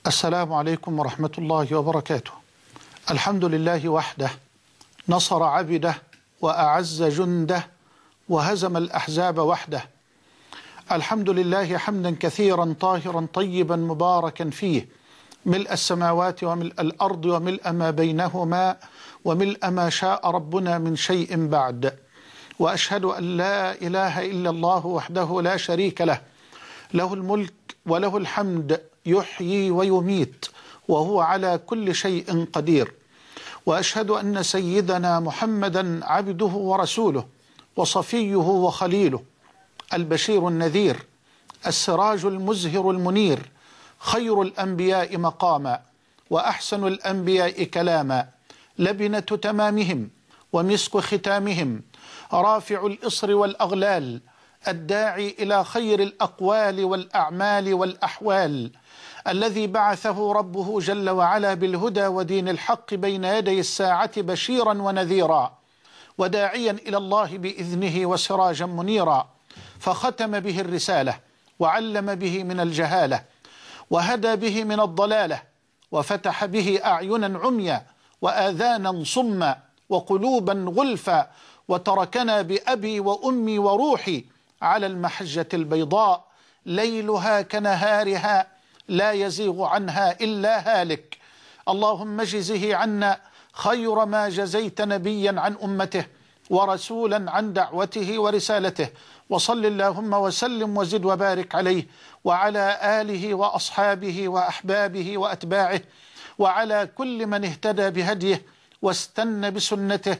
السلام عليكم ورحمة الله وبركاته. الحمد لله وحده، نصر عبده وأعز جنده وهزم الأحزاب وحده. الحمد لله حمدا كثيرا طاهرا طيبا مباركا فيه، ملء السماوات وملء الأرض وملء ما بينهما وملء ما شاء ربنا من شيء بعد. وأشهد أن لا إله إلا الله وحده لا شريك له، له الملك وله الحمد، يحيي ويميت وهو على كل شيء قدير. وأشهد أن سيدنا محمدا عبده ورسوله وصفيه وخليله، البشير النذير، السراج المزهر المنير، خير الأنبياء مقاما وأحسن الأنبياء كلاما، لبنة تمامهم ومسك ختامهم، رافع الإصر والأغلال، الداعي إلى خير الأقوال والأعمال والأحوال، الذي بعثه ربه جل وعلا بالهدى ودين الحق بين يدي الساعة بشيرا ونذيرا، وداعيا إلى الله بإذنه وسراجا منيرا، فختم به الرسالة وعلم به من الجهالة وهدى به من الضلالة، وفتح به أعينا عميا وآذانا صما وقلوبا غلفا، وتركنا بأبي وأمي وروحي على المحجة البيضاء، ليلها كنهارها لا يزيغ عنها إلا هالك. اللهم اجزه عنا خير ما جزيت نبيا عن أمته ورسولا عن دعوته ورسالته، وصل اللهم وسلم وزد وبارك عليه وعلى آله وأصحابه وأحبابه وأتباعه وعلى كل من اهتدى بهديه واستنى بسنته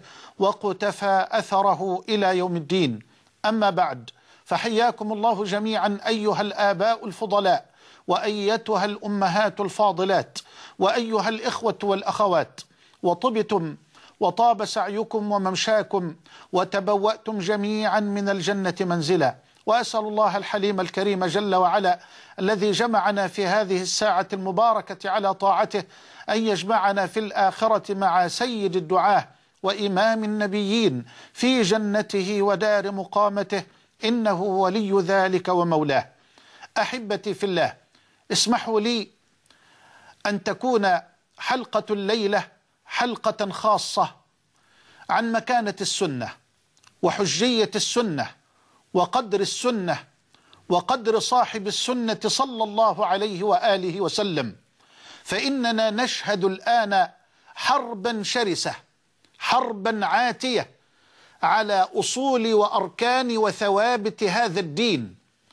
وقتفى أثره إلى يوم الدين. أما بعد، فحياكم الله جميعا أيها الآباء الفضلاء، وأيتها الأمهات الفاضلات، وأيها الإخوة والأخوات، وطبتم وطاب سعيكم وممشاكم وتبوأتم جميعا من الجنة منزلا. وأسأل الله الحليم الكريم جل وعلا الذي جمعنا في هذه الساعة المباركة على طاعته أن يجمعنا في الآخرة مع سيد الدعاة وإمام النبيين في جنته ودار مقامته، إنه ولي ذلك ومولاه. أحبتي في الله، اسمحوا لي أن تكون حلقة الليلة حلقة خاصة عن مكانة السنة وحجية السنة وقدر السنة وقدر صاحب السنة صلى الله عليه وآله وسلم. فإننا نشهد الآن حربا شرسة، حربا عاتية على أصول وأركان وثوابت هذا الدين.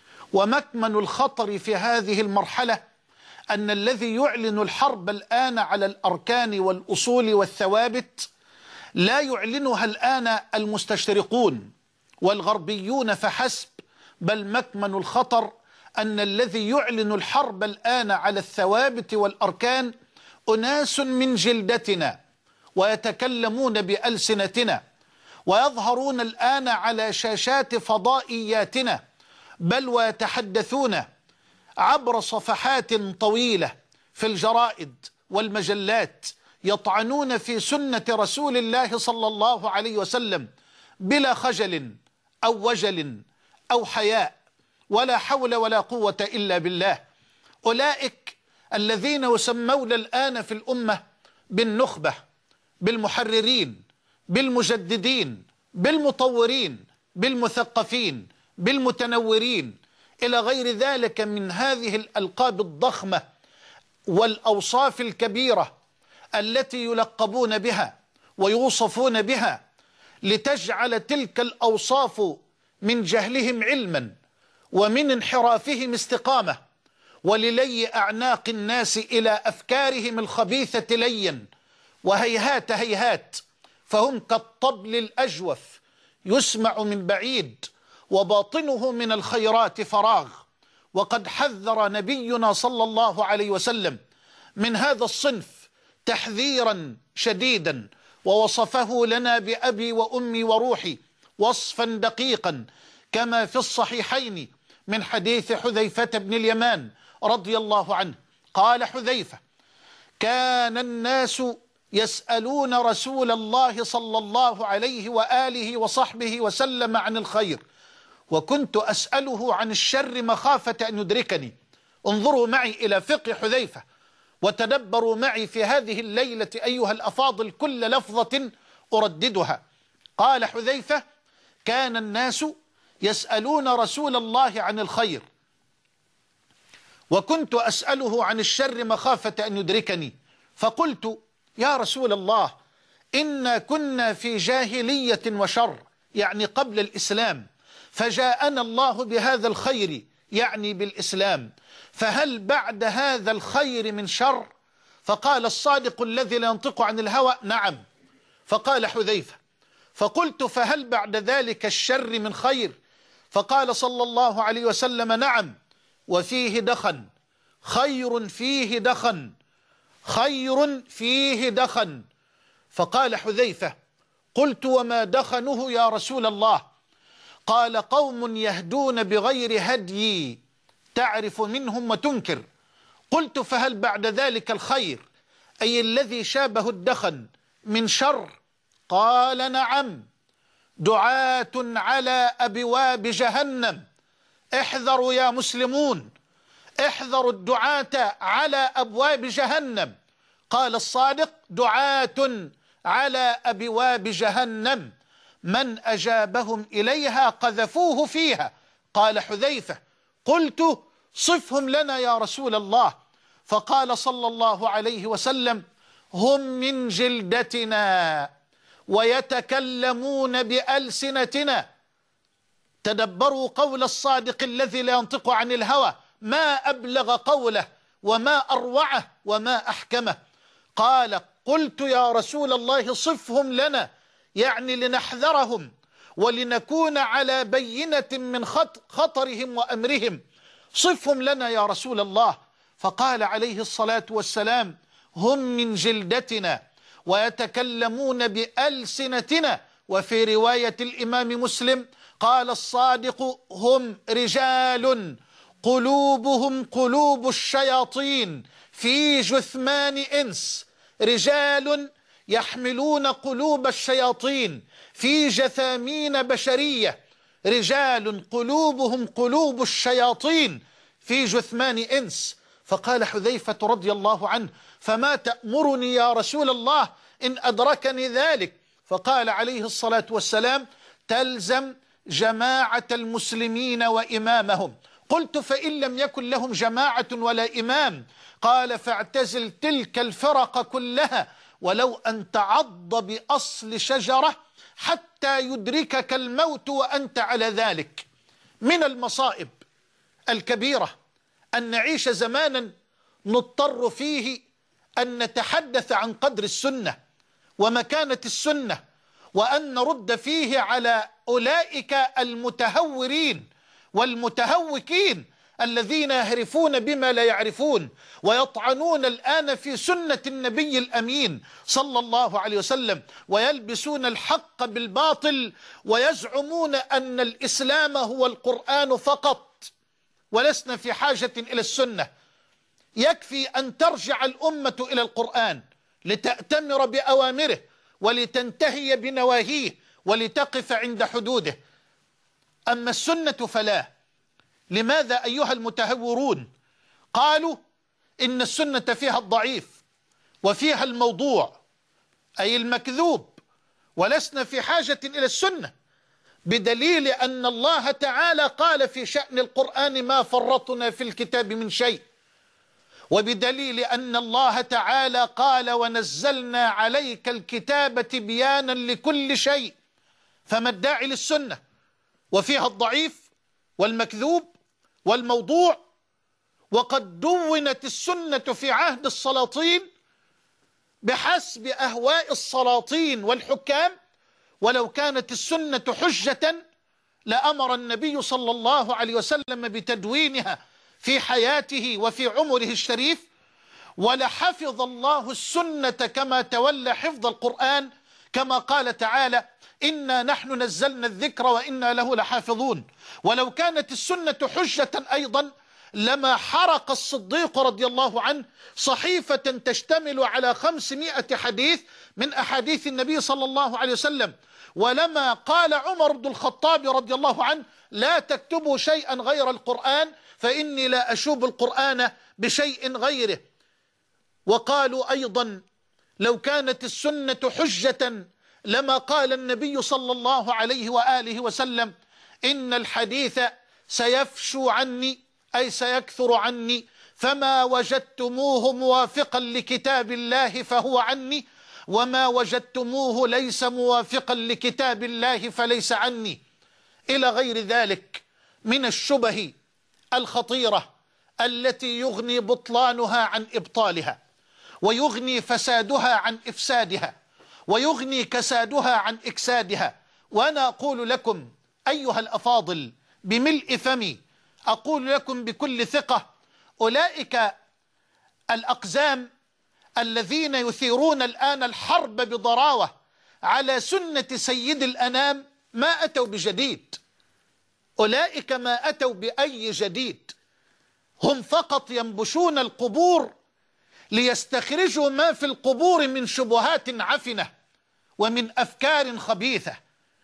ومكمن الخطر في هذه المرحلة أن الذي يعلن الحرب الآن على الأركان والأصول والثوابت لا يعلنها الآن المستشرقون والغربيون فحسب، بل مكمن الخطر أن الذي يعلن الحرب الآن على الثوابت والأركان أناس من جلدتنا ويتكلمون بألسنتنا ويظهرون الآن على شاشات فضائياتنا، بل ويتحدثون عبر صفحات طويلة في الجرائد والمجلات، يطعنون في سنة رسول الله صلى الله عليه وسلم بلا خجل أو وجل أو حياء، ولا حول ولا قوة إلا بالله. أولئك الذين يسمون الآن في الأمة بالنخبة، بالمحررين، بالمجددين، بالمطورين، بالمثقفين، بالمتنورين، إلى غير ذلك من هذه الألقاب الضخمة والأوصاف الكبيرة التي يلقبون بها ويوصفون بها، لتجعل تلك الأوصاف من جهلهم علما ومن انحرافهم استقامة، وللي أعناق الناس إلى أفكارهم الخبيثة ليا. وهيهات هيهات، فهم كالطبل الأجوف يسمع من بعيد وباطنه من الخيرات فراغ. وقد حذر نبينا صلى الله عليه وسلم من هذا الصنف تحذيرا شديدا، ووصفه لنا بأبي وأمي وروحي وصفا دقيقا، كما في الصحيحين من حديث حذيفة بن اليمان رضي الله عنه. قال حذيفة: كان الناس يسألون رسول الله صلى الله عليه وآله وصحبه وسلم عن الخير، وكنت أسأله عن الشر مخافة أن يدركني. انظروا معي إلى فقه حذيفة وتدبروا معي في هذه الليلة أيها الأفاضل كل لفظة أرددها. قال حذيفة: كان الناس يسألون رسول الله عن الخير، وكنت أسأله عن الشر مخافة أن يدركني، فقلت: يا رسول الله، إنا كنا في جاهلية وشر، يعني قبل الإسلام، فجاءنا الله بهذا الخير، يعني بالإسلام، فهل بعد هذا الخير من شر؟ فقال الصادق الذي لا ينطق عن الهوى: نعم. فقال حذيفة: فقلت: فهل بعد ذلك الشر من خير؟ فقال صلى الله عليه وسلم: نعم، وفيه دخن، خير فيه دخن، خير فيه دخن. فقال حذيفة: قلت: وما دخنه يا رسول الله؟ قال: قوم يهدون بغير هدي، تعرف منهم وتنكر. قلت: فهل بعد ذلك الخير، أي الذي شابه الدخن، من شر؟ قال: نعم، دعاة على أبواب جهنم. احذروا يا مسلمون، احذروا الدعاة على أبواب جهنم. قال الصادق: دعاة على أبواب جهنم، من أجابهم إليها قذفوه فيها. قال حذيفة: قلت: صفهم لنا يا رسول الله. فقال صلى الله عليه وسلم: هم من جلدتنا ويتكلمون بألسنتنا. تدبروا قول الصادق الذي لا ينطق عن الهوى، ما أبلغ قوله وما أروعه وما أحكمه. قال: قلت يا رسول الله صفهم لنا، يعني لنحذرهم ولنكون على بينة من خطرهم وأمرهم، صفهم لنا يا رسول الله. فقال عليه الصلاة والسلام: هم من جلدتنا ويتكلمون بألسنتنا. وفي رواية الإمام مسلم قال الصادق: هم رجال قلوبهم قلوب الشياطين في جثمان إنس، رجال يحملون قلوب الشياطين في جثامين بشرية، رجال قلوبهم قلوب الشياطين في جثمان إنس. فقال حذيفة رضي الله عنه: فما تأمرني يا رسول الله إن أدركني ذلك؟ فقال عليه الصلاة والسلام: تلزم جماعة المسلمين وإمامهم. قلت: فإن لم يكن لهم جماعة ولا إمام؟ قال: فاعتزل تلك الفرق كلها ولو أن تعض بأصل شجرة حتى يدركك الموت وأنت على ذلك. من المصائب الكبيرة أن نعيش زمانا نضطر فيه أن نتحدث عن قدر السنة ومكانة السنة، وأن نرد فيه على أولئك المتهورين والمتهوكين الذين يهرفون بما لا يعرفون ويطعنون الآن في سنة النبي الأمين صلى الله عليه وسلم، ويلبسون الحق بالباطل، ويزعمون أن الإسلام هو القرآن فقط ولسنا في حاجة إلى السنة. يكفي أن ترجع الأمة إلى القرآن لتأتمر بأوامره ولتنتهي بنواهيه ولتقف عند حدوده. أما السنة فلا. لماذا أيها المتهورون قالوا إن السنة فيها الضعيف وفيها الموضوع أي المكذوب، ولسنا في حاجة إلى السنة، بدليل أن الله تعالى قال في شأن القرآن: ما فرطنا في الكتاب من شيء، وبدليل أن الله تعالى قال: ونزلنا عليك الكتاب تبيانا لكل شيء. فما الداعي للسنة وفيها الضعيف والمكذوب والموضوع؟ وقد دونت السنة في عهد السلاطين بحسب أهواء السلاطين والحكام، ولو كانت السنة حجة لأمر النبي صلى الله عليه وسلم بتدوينها في حياته وفي عمره الشريف، ولحفظ الله السنة كما تولى حفظ القرآن، كما قال تعالى: إنا نحن نزلنا الذكر وإنا له لحافظون. ولو كانت السنة حجة أيضا لما حرق الصديق رضي الله عنه صحيفة تشتمل على 500 حديث من أحاديث النبي صلى الله عليه وسلم، ولما قال عمر بن الخطاب رضي الله عنه: لا تكتبوا شيئا غير القرآن فإني لا أشوب القرآن بشيء غيره. وقالوا أيضا لو كانت السنة حجة لما قال النبي صلى الله عليه وآله وسلم إن الحديث سيفشو عني، أي سيكثر عني، فما وجدتموه موافقا لكتاب الله فهو عني، وما وجدتموه ليس موافقا لكتاب الله فليس عني، إلى غير ذلك من الشبه الخطيرة التي يغني بطلانها عن إبطالها، ويغني فسادها عن إفسادها، ويغني كسادها عن إكسادها. وأنا أقول لكم أيها الأفاضل بملء فمي، أقول لكم بكل ثقة، أولئك الأقزام الذين يثيرون الآن الحرب بضراوة على سنة سيد الأنام ما أتوا بجديد، أولئك ما أتوا بأي جديد، هم فقط ينبشون القبور ليستخرجوا ما في القبور من شبهات عفنة ومن أفكار خبيثة،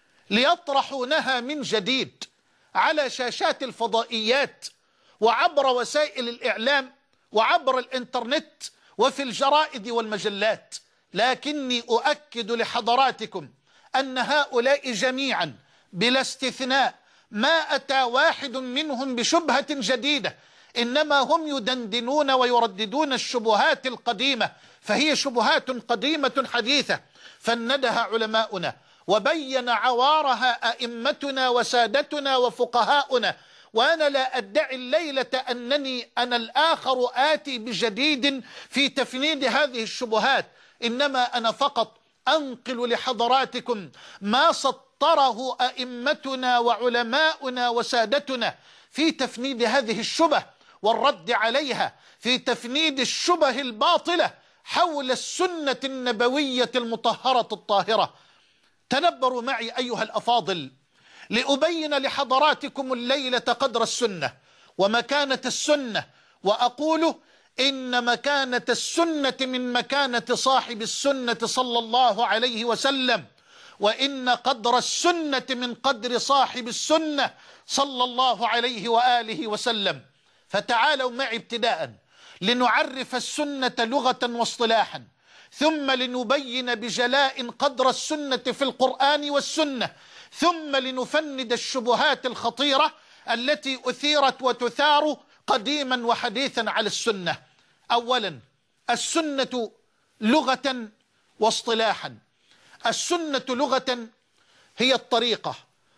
ليطرحونها من جديد على شاشات الفضائيات وعبر وسائل الإعلام وعبر الإنترنت وفي الجرائد والمجلات. لكني أؤكد لحضراتكم أن هؤلاء جميعا بلا استثناء ما أتى واحد منهم بشبهة جديدة، إنما هم يدندنون ويرددون الشبهات القديمة، فهي شبهات قديمة حديثة فندها علماؤنا وبين عوارها أئمتنا وسادتنا وفقهاؤنا. وأنا لا أدعي الليلة أنني أنا الآخر آتي بجديد في تفنيد هذه الشبهات، إنما أنا فقط أنقل لحضراتكم ما سطره أئمتنا وعلماؤنا وسادتنا في تفنيد هذه الشبه والرد عليها، في تفنيد الشبه الباطلة حول السنة النبوية المطهرة الطاهرة. تنبروا معي أيها الأفاضل لأبين لحضراتكم الليلة قدر السنة ومكانة السنة، وأقول إن مكانة السنة من مكانة صاحب السنة صلى الله عليه وسلم، وإن قدر السنة من قدر صاحب السنة صلى الله عليه وآله وسلم. فتعالوا معي ابتداء لنعرف السنة لغة واصطلاحا، ثم لنبين بجلاء قدر السنة في القرآن والسنة، ثم لنفند الشبهات الخطيرة التي أثيرت وتثار قديما وحديثا على السنة. أولا السنة لغة واصطلاحا. السنة لغة هي الطريقة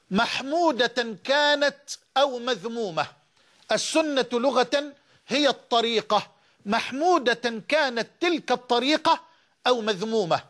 محمودة كانت أو مذمومة. السنة لغة هي الطريقة محمودة كانت تلك الطريقة أو مذمومة،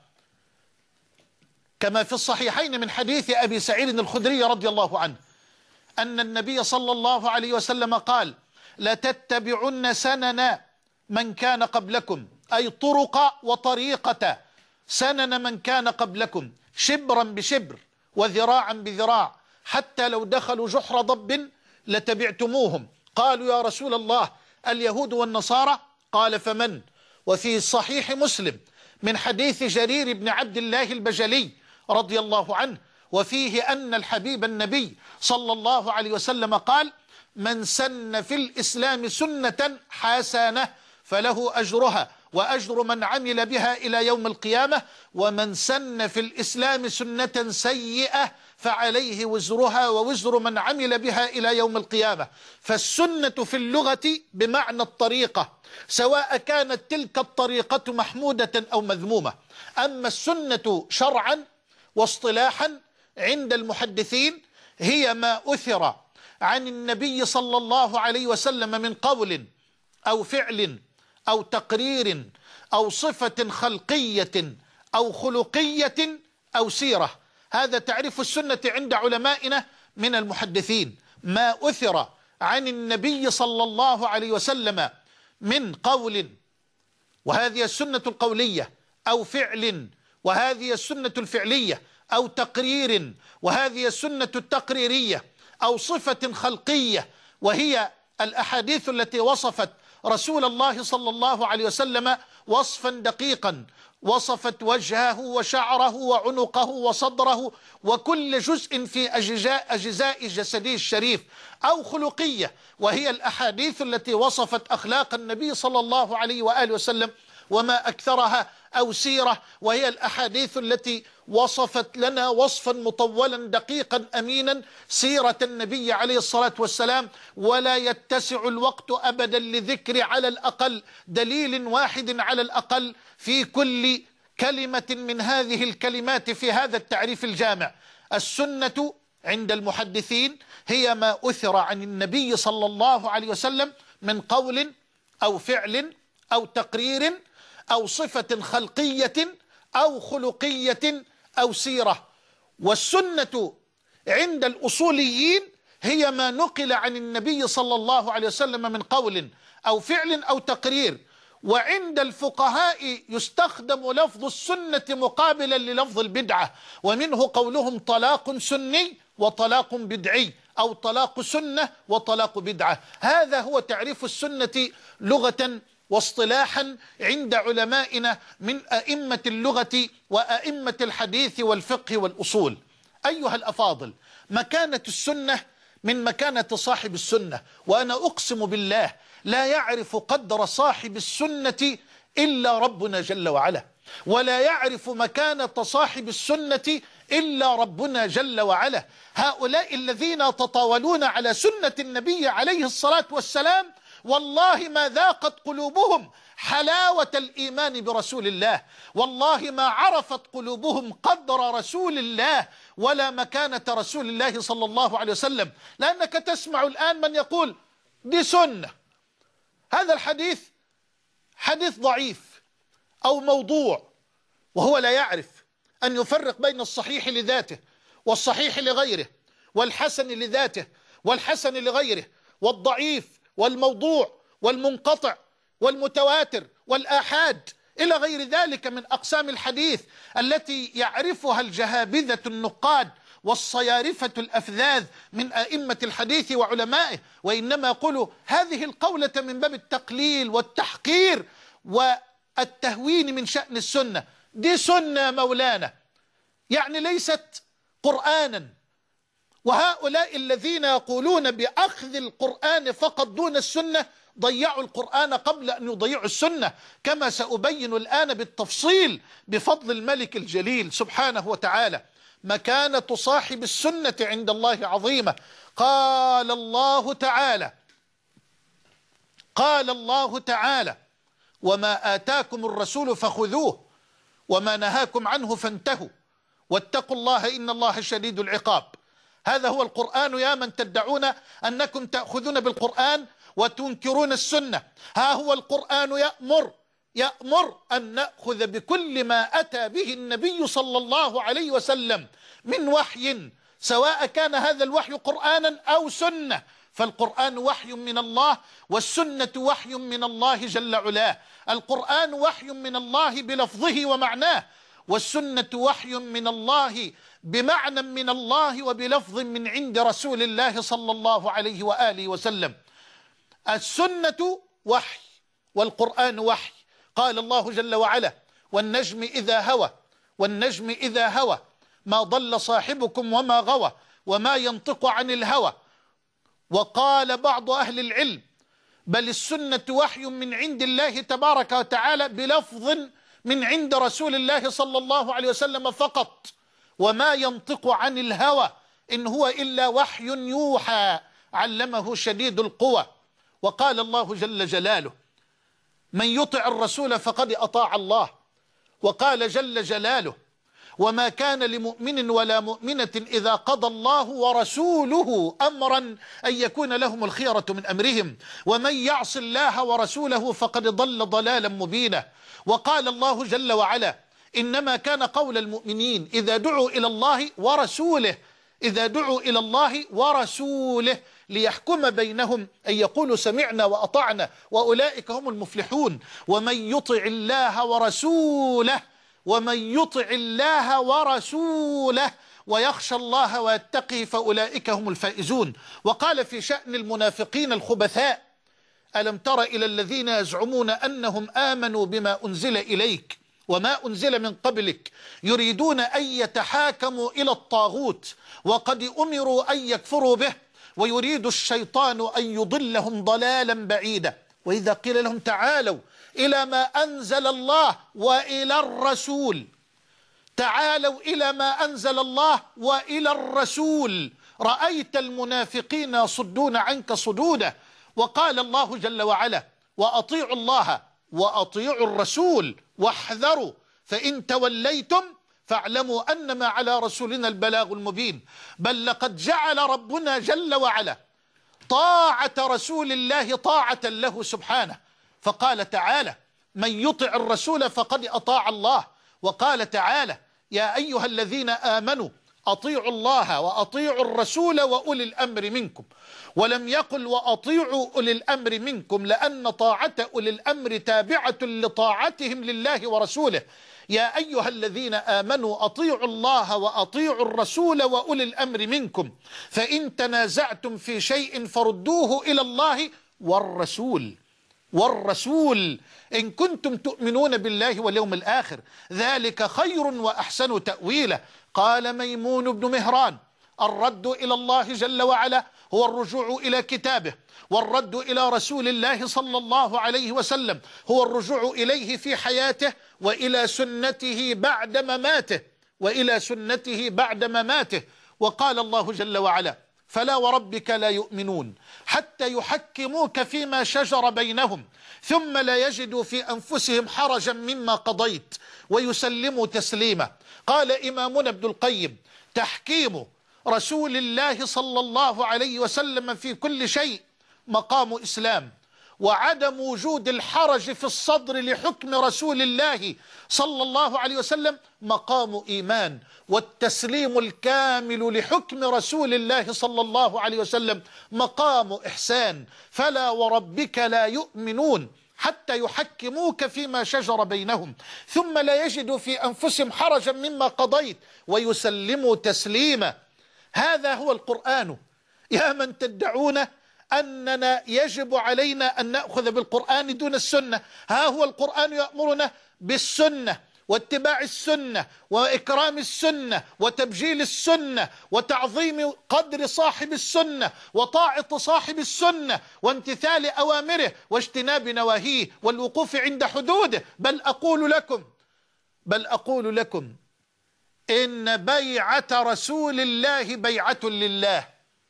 كما في الصحيحين من حديث أبي سعيد الخدري رضي الله عنه أن النبي صلى الله عليه وسلم قال: لتتبعن سنن من كان قبلكم، أي طرق وطريقة سنن من كان قبلكم، شبرا بشبر وذراعا بذراع، حتى لو دخلوا جحر ضب لتبعتموهم. قالوا: يا رسول الله اليهود والنصارى؟ قال: فمن؟ وفي صحيح مسلم من حديث جرير بن عبد الله البجلي رضي الله عنه، وفيه أن الحبيب النبي صلى الله عليه وسلم قال: من سن في الإسلام سنة حسنة فله أجرها وأجر من عمل بها إلى يوم القيامة، ومن سن في الإسلام سنة سيئة فعليه وزرها ووزر من عمل بها إلى يوم القيامة. فالسنة في اللغة بمعنى الطريقة، سواء كانت تلك الطريقة محمودة أو مذمومة. أما السنة شرعا واصطلاحا عند المحدثين هي ما أثر عن النبي صلى الله عليه وسلم من قول أو فعل أو تقرير أو صفة خلقية أو خلقية أو سيرة. هذا تعريف السنة عند علمائنا من المحدثين: ما أثر عن النبي صلى الله عليه وسلم من قول، وهذه السنة القولية، أو فعل، وهذه السنة الفعلية، أو تقرير، وهذه السنة التقريرية، أو صفة خلقية، وهي الأحاديث التي وصفت رسول الله صلى الله عليه وسلم وصفا دقيقا، وصفت وجهه وشعره وعنقه وصدره وكل جزء في أجزاء جسده الشريف، أو خلقية، وهي الأحاديث التي وصفت أخلاق النبي صلى الله عليه وآله وسلم وما أكثرها، أو سيرة، وهي الأحاديث التي وصفت لنا وصفا مطولا دقيقا أمينا سيرة النبي عليه الصلاة والسلام. ولا يتسع الوقت أبدا لذكر على الأقل دليل واحد على الأقل في كل كلمة من هذه الكلمات في هذا التعريف الجامع. السنة عند المحدثين هي ما أثر عن النبي صلى الله عليه وسلم من قول أو فعل أو تقرير أو صفة خلقية أو خلقية أو سيرة. والسنة عند الأصوليين هي ما نقل عن النبي صلى الله عليه وسلم من قول أو فعل أو تقرير. وعند الفقهاء يستخدم لفظ السنة مقابلا للفظ البدعة، ومنه قولهم طلاق سني وطلاق بدعي، أو طلاق سنة وطلاق بدعة. هذا هو تعريف السنة لغة واصطلاحا عند علمائنا من أئمة اللغة وأئمة الحديث والفقه والأصول. أيها الأفاضل، مكانة السنة من مكانة صاحب السنة، وأنا أقسم بالله لا يعرف قدر صاحب السنة إلا ربنا جل وعلا، ولا يعرف مكانة صاحب السنة إلا ربنا جل وعلا. هؤلاء الذين يتطاولون على سنة النبي عليه الصلاة والسلام والله ما ذاقت قلوبهم حلاوة الإيمان برسول الله، والله ما عرفت قلوبهم قدر رسول الله ولا مكانة رسول الله صلى الله عليه وسلم. لأنك تسمع الآن من يقول دي سنة، هذا الحديث حديث ضعيف أو موضوع، وهو لا يعرف أن يفرق بين الصحيح لذاته والصحيح لغيره، والحسن لذاته والحسن لغيره، والضعيف والموضوع والمنقطع والمتواتر والآحاد إلى غير ذلك من أقسام الحديث التي يعرفها الجهابذة النقاد والصيارفة الأفذاذ من أئمة الحديث وعلمائه. وإنما يقولوا هذه القولة من باب التقليل والتحقير والتهوين من شأن السنة. دي سنة مولانا، يعني ليست قرآنا. وهؤلاء الذين يقولون بأخذ القرآن فقط دون السنة ضيعوا القرآن قبل أن يضيعوا السنة، كما سأبين الآن بالتفصيل بفضل الملك الجليل سبحانه وتعالى. مكانة صاحب السنة عند الله عظيمة. قال الله تعالى وما آتاكم الرسول فخذوه وما نهاكم عنه فانتهوا واتقوا الله إن الله شديد العقاب. هذا هو القرآن يا من تدعون أنكم تأخذون بالقرآن وتنكرون السنة. ها هو القرآن يأمر أن نأخذ بكل ما أتى به النبي صلى الله عليه وسلم من وحي، سواء كان هذا الوحي قرآنا أو سنة، فالقرآن وحي من الله والسنة وحي من الله جل علاه. القرآن وحي من الله بلفظه ومعناه، والسنة وحي من الله بمعنى من الله وبلفظ من عند رسول الله صلى الله عليه وآله وسلم. السنة وحي والقرآن وحي. قال الله جل وعلا والنجم إذا هوى ما ضل صاحبكم وما غوى وما ينطق عن الهوى. وقال بعض أهل العلم بل السنة وحي من عند الله تبارك وتعالى بلفظ من عند رسول الله صلى الله عليه وسلم فقط، وما ينطق عن الهوى إن هو إلا وحي يوحى علمه شديد القوى. وقال الله جل جلاله من يطع الرسول فقد أطاع الله. وقال جل جلاله وما كان لمؤمن ولا مؤمنة إذا قضى الله ورسوله أمرا أن يكون لهم الخيرة من أمرهم ومن يعص الله ورسوله فقد ضل ضلالا مبينا. وقال الله جل وعلا إنما كان قول المؤمنين إذا دعوا إلى الله ورسوله ليحكم بينهم أن يقولوا سمعنا وأطعنا وأولئك هم المفلحون. ومن يطع الله ورسوله ويخشى الله ويتقه فأولئك هم الفائزون. وقال في شأن المنافقين الخبثاء ألم تر إلى الذين يزعمون أنهم آمنوا بما أنزل إليك وما أنزل من قبلك يريدون أن يتحاكموا إلى الطاغوت وقد أمروا أن يكفروا به ويريد الشيطان أن يضلهم ضلالا بعيدا. وإذا قيل لهم تعالوا إلى ما أنزل الله وإلى الرسول. تعالوا إلى ما أنزل الله وإلى الرسول. رأيت المنافقين يصدون عنك صدودا. وقال الله جل وعلا: وأطيعوا الله وأطيعوا الرسول واحذروا فإن توليتم فاعلموا أنما على رسولنا البلاغ المبين. بل لقد جعل ربنا جل وعلا طاعة رسول الله طاعة له سبحانه، فقال تعالى: من يطع الرسول فقد أطاع الله. وقال تعالى: يا أيها الذين آمنوا أطيعوا الله وأطيعوا الرسول وأولي الأمر منكم. ولم يقل وأطيعوا أولي الأمر منكم، لأن طاعة أولي الأمر تابعة لطاعتهم لله ورسوله. يا أيها الذين آمنوا أطيعوا الله وأطيعوا الرسول وأولي الأمر منكم، فإن تنازعتم في شيء فردوه إلى الله والرسول إن كنتم تؤمنون بالله واليوم الآخر، ذلك خير وأحسن تأويلا. قال ميمون بن مهران: الرد إلى الله جل وعلا هو الرجوع إلى كتابه، والرد إلى رسول الله صلى الله عليه وسلم هو الرجوع إليه في حياته وإلى سنته بعد مماته. وقال الله جل وعلا: فلا وربك لا يؤمنون حتى يحكموك فيما شجر بينهم ثم لا يجدوا في أنفسهم حرجا مما قضيت ويسلموا تسليما. قال إمامنا ابن القيم: تحكيم رسول الله صلى الله عليه وسلم في كل شيء مقام إسلام، وعدم وجود الحرج في الصدر لحكم رسول الله صلى الله عليه وسلم مقام إيمان، والتسليم الكامل لحكم رسول الله صلى الله عليه وسلم مقام إحسان. فلا وربك لا يؤمنون حتى يحكموك فيما شجر بينهم ثم لا يجدوا في أنفسهم حرجا مما قضيت ويسلموا تسليما. هذا هو القرآن. يا من تدعون أننا يجب علينا أن نأخذ بالقرآن دون السنة، ها هو القرآن يأمرنا بالسنة واتباع السنة وإكرام السنة وتبجيل السنة وتعظيم قدر صاحب السنة وطاعة صاحب السنة وامتثال أوامره واجتناب نواهيه والوقوف عند حدوده. بل أقول لكم إن بيعة رسول الله بيعة لله.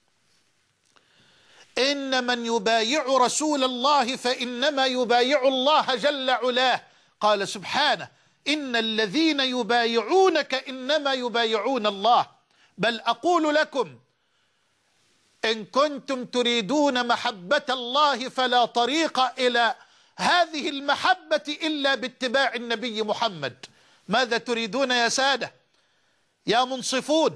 إن من يبايع رسول الله فإنما يبايع الله جل علاه. قال سبحانه: إن الذين يبايعونك إنما يبايعون الله. بل أقول لكم: إن كنتم تريدون محبة الله فلا طريق إلى هذه المحبة إلا باتباع النبي محمد. ماذا تريدون يا سادة؟ يا منصفون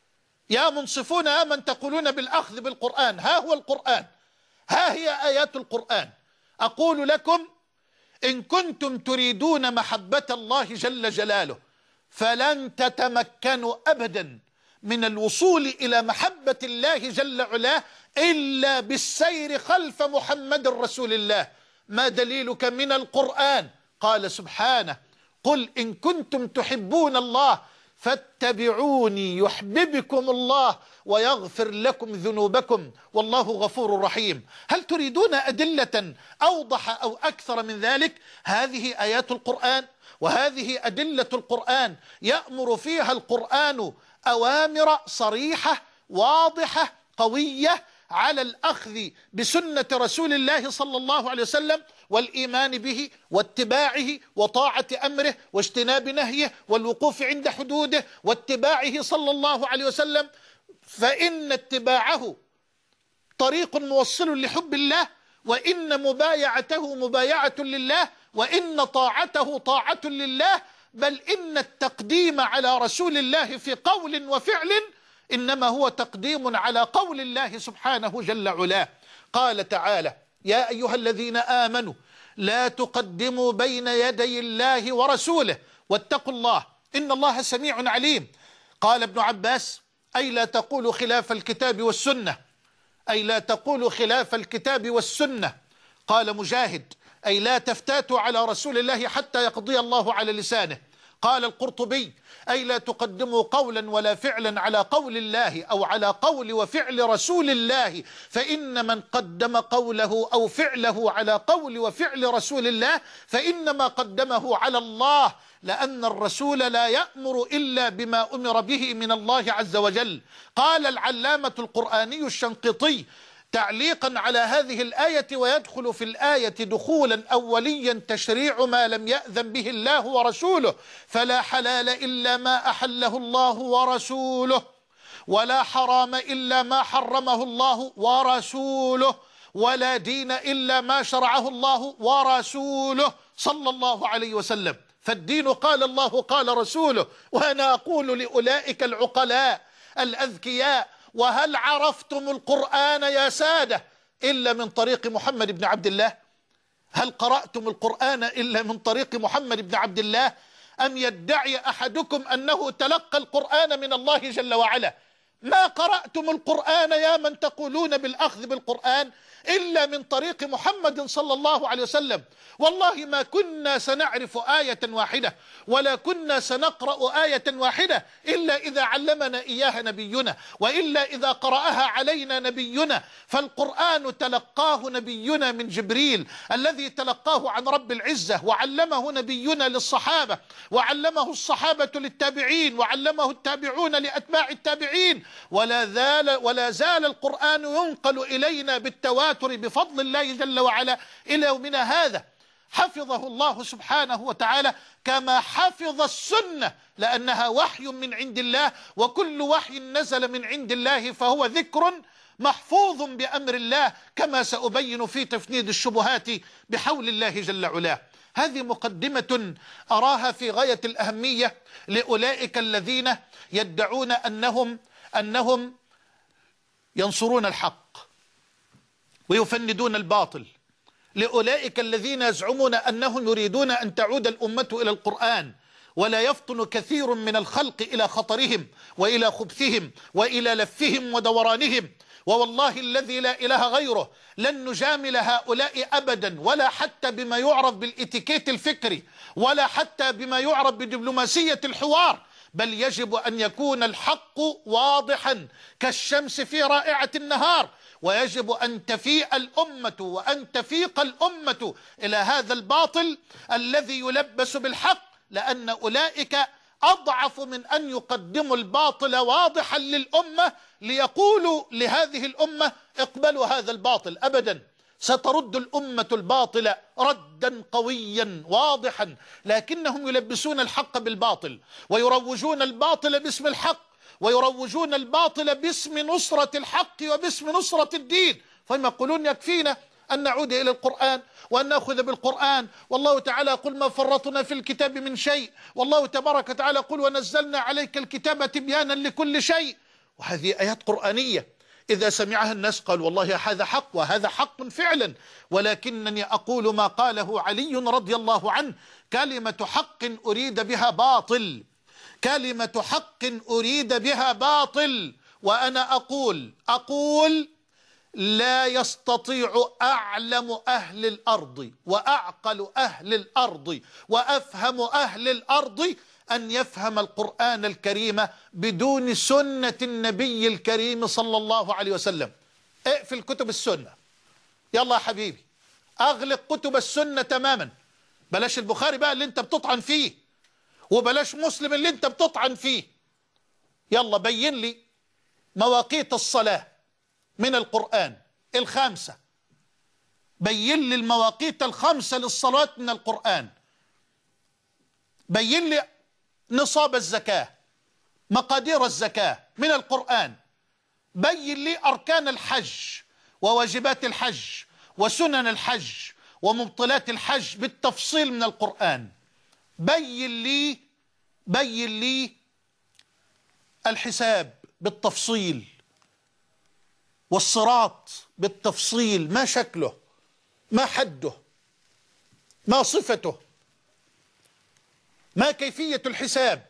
يا من تقولون بالأخذ بالقرآن، ها هو القرآن، ها هي آيات القرآن. أقول لكم: إن كنتم تريدون محبة الله جل جلاله فلن تتمكنوا أبدا من الوصول إلى محبة الله جل علاه إلا بالسير خلف محمد رسول الله. ما دليلك من القرآن؟ قال سبحانه: قل إن كنتم تحبون الله فاتبعوني يحببكم الله ويغفر لكم ذنوبكم والله غفور رحيم. هل تريدون أدلة أوضح أو أكثر من ذلك؟ هذه آيات القرآن وهذه أدلة القرآن، يأمر فيها القرآن أوامر صريحة واضحة قوية على الأخذ بسنة رسول الله صلى الله عليه وسلم والإيمان به واتباعه وطاعة أمره واجتناب نهيه والوقوف عند حدوده واتباعه صلى الله عليه وسلم، فإن اتباعه طريق موصل لحب الله، وإن مبايعته مبايعة لله، وإن طاعته طاعة لله، بل إن التقديم على رسول الله في قول وفعل إنما هو تقديم على قول الله سبحانه جل علاه. قال تعالى: يا أيها الذين آمنوا لا تقدموا بين يدي الله ورسوله واتقوا الله إن الله سميع عليم. قال ابن عباس: أي لا تقولوا خلاف الكتاب والسنة، أي لا تقولوا خلاف الكتاب والسنة. قال مجاهد: أي لا تفتاتوا على رسول الله حتى يقضي الله على لسانه. قال القرطبي: أي لا تقدموا قولا ولا فعلا على قول الله أو على قول وفعل رسول الله، فإن من قدم قوله أو فعله على قول وفعل رسول الله فإنما قدمه على الله، لأن الرسول لا يأمر إلا بما أمر به من الله عز وجل. قال العلامة القرآني الشنقيطي تعليقا على هذه الآية: ويدخل في الآية دخولا أوليا تشريع ما لم يأذن به الله ورسوله، فلا حلال إلا ما أحله الله ورسوله، ولا حرام إلا ما حرمه الله ورسوله، ولا دين إلا ما شرعه الله ورسوله صلى الله عليه وسلم. فالدين قال الله قال رسوله. وأنا أقول لأولئك العقلاء الأذكياء: وهل عرفتم القرآن يا سادة إلا من طريق محمد بن عبد الله؟ هل قرأتم القرآن إلا من طريق محمد بن عبد الله؟ أم يدعي أحدكم أنه تلقى القرآن من الله جل وعلا؟ ما قرأتم القرآن يا من تقولون بالأخذ بالقرآن إلا من طريق محمد صلى الله عليه وسلم. والله ما كنا سنعرف آية واحدة ولا كنا سنقرأ آية واحدة إلا إذا علمنا إياها نبينا، وإلا إذا قرأها علينا نبينا. فالقرآن تلقاه نبينا من جبريل الذي تلقاه عن رب العزة، وعلمه نبينا للصحابة، وعلمه الصحابة للتابعين، وعلمه التابعون لأتباع التابعين، ولا زال القرآن ينقل إلينا بالتواتر بفضل الله جل وعلا إلى يومنا هذا. حفظه الله سبحانه وتعالى كما حفظ السنة، لأنها وحي من عند الله، وكل وحي نزل من عند الله فهو ذكر محفوظ بأمر الله، كما سأبين في تفنيد الشبهات بحول الله جل علاه. هذه مقدمة أراها في غاية الأهمية لأولئك الذين يدعون أنهم ينصرون الحق ويفندون الباطل، لأولئك الذين يزعمون أنهم يريدون أن تعود الأمة إلى القرآن، ولا يفطن كثير من الخلق إلى خطرهم وإلى خبثهم وإلى لفهم ودورانهم. ووالله الذي لا إله غيره لن نجامل هؤلاء أبدا، ولا حتى بما يعرف بالإتيكيت الفكري، ولا حتى بما يعرف بدبلوماسية الحوار، بل يجب أن يكون الحق واضحا كالشمس في رائعة النهار، ويجب أن تفيء الأمة وأن تفيق الأمة إلى هذا الباطل الذي يلبس بالحق، لأن أولئك أضعف من أن يقدموا الباطل واضحا للأمة ليقولوا لهذه الأمة اقبلوا هذا الباطل. أبدا، سترد الأمة الباطل ردا قويا واضحا، لكنهم يلبسون الحق بالباطل، ويروجون الباطل باسم الحق، ويروجون الباطل باسم نصرة الحق وباسم نصرة الدين. فهم يقولون يكفينا أن نعود إلى القرآن وأن نأخذ بالقرآن، والله تعالى قل ما فرطنا في الكتاب من شيء، والله تبارك وتعالى قل ونزلنا عليك الكتاب تبيانا لكل شيء. وهذه آيات قرآنية إذا سمعها الناس قال والله هذا حق، وهذا حق فعلا، ولكنني أقول ما قاله علي رضي الله عنه: كلمة حق أريد بها باطل، كلمة حق أريد بها باطل. وأنا أقول لا يستطيع أعلم أهل الأرض وأعقل أهل الأرض وأفهم أهل الأرض أن يفهم القرآن الكريم بدون سنة النبي الكريم صلى الله عليه وسلم. اقفل كتب السنة، يلا يا حبيبي أغلق كتب السنة تماما، بلاش البخاري بقى اللي انت بتطعن فيه، وبلاش مسلم اللي انت بتطعن فيه. يلا بين لي مواقيت الصلاة من القرآن الخامسة، بين لي المواقيت الخمسة للصلاة من القرآن، بين لي نصاب الزكاة، مقادير الزكاة من القرآن، بين لي أركان الحج وواجبات الحج وسنن الحج ومبطلات الحج بالتفصيل من القرآن، بين لي الحساب بالتفصيل، والصراط بالتفصيل، ما شكله، ما حده، ما صفته، ما كيفية الحساب.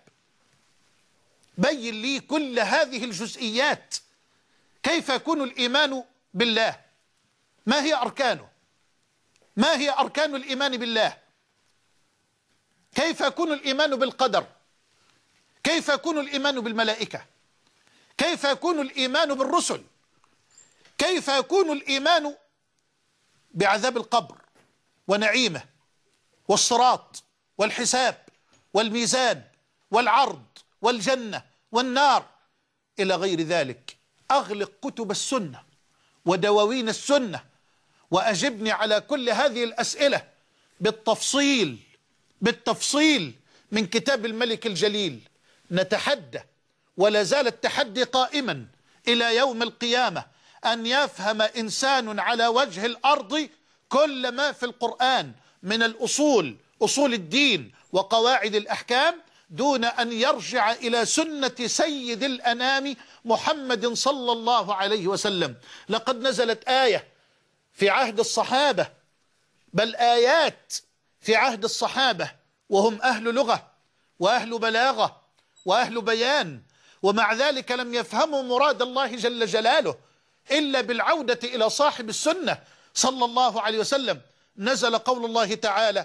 بين لي كل هذه الجزئيات. كيف يكون الإيمان بالله؟ ما هي أركانه؟ ما هي أركان الإيمان بالله؟ كيف يكون الإيمان بالقدر؟ كيف يكون الإيمان بالملائكة؟ كيف يكون الإيمان بالرسل؟ كيف يكون الإيمان بعذاب القبر ونعيمه والصراط والحساب والميزان والعرض والجنة والنار إلى غير ذلك؟ أغلق كتب السنة ودواوين السنة وأجبني على كل هذه الأسئلة بالتفصيل من كتاب الملك الجليل. نتحدى ولا زال التحدي قائما إلى يوم القيامة أن يفهم إنسان على وجه الأرض كل ما في القرآن من الأصول، أصول الدين وقواعد الأحكام، دون أن يرجع إلى سنة سيد الأنام محمد صلى الله عليه وسلم. لقد نزلت آية في عهد الصحابة، بل آيات في عهد الصحابة وهم أهل لغة وأهل بلاغة وأهل بيان، ومع ذلك لم يفهموا مراد الله جل جلاله إلا بالعودة إلى صاحب السنة صلى الله عليه وسلم. نزل قول الله تعالى: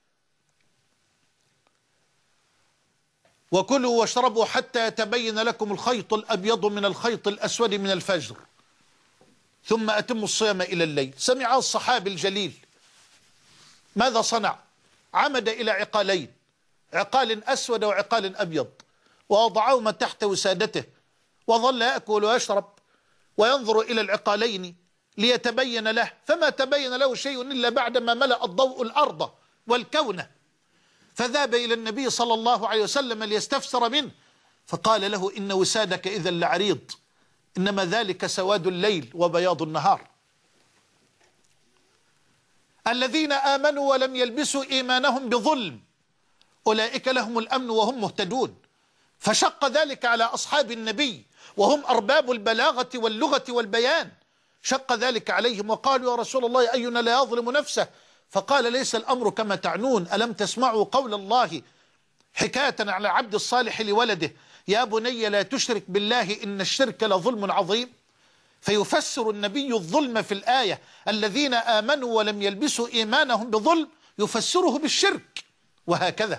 وكلوا واشربوا حتى يتبين لكم الخيط الأبيض من الخيط الأسود من الفجر ثم أتموا الصيام إلى الليل. سمع الصحابي الجليل، ماذا صنع؟ عمد إلى عقالين، عقال أسود وعقال أبيض، ووضعهما تحت وسادته، وظل يأكل ويشرب وينظر إلى العقالين ليتبين له، فما تبين له شيء إلا بعدما ملأ الضوء الأرض والكون، فذهب إلى النبي صلى الله عليه وسلم ليستفسر منه، فقال له: إن وسادك إذا لعريض، إنما ذلك سواد الليل وبياض النهار. الذين آمنوا ولم يلبسوا إيمانهم بظلم أولئك لهم الأمن وهم مهتدون. فشق ذلك على أصحاب النبي وهم أرباب البلاغة واللغة والبيان، شق ذلك عليهم وقالوا: يا رسول الله أينا لا يظلم نفسه؟ فقال: ليس الأمر كما تعنون، ألم تسمعوا قول الله حكاية على عبد الصالح لولده: يا بني لا تشرك بالله إن الشرك لظلم عظيم. فيفسر النبي الظلم في الآية الذين آمنوا ولم يلبسوا إيمانهم بظلم، يفسره بالشرك، وهكذا.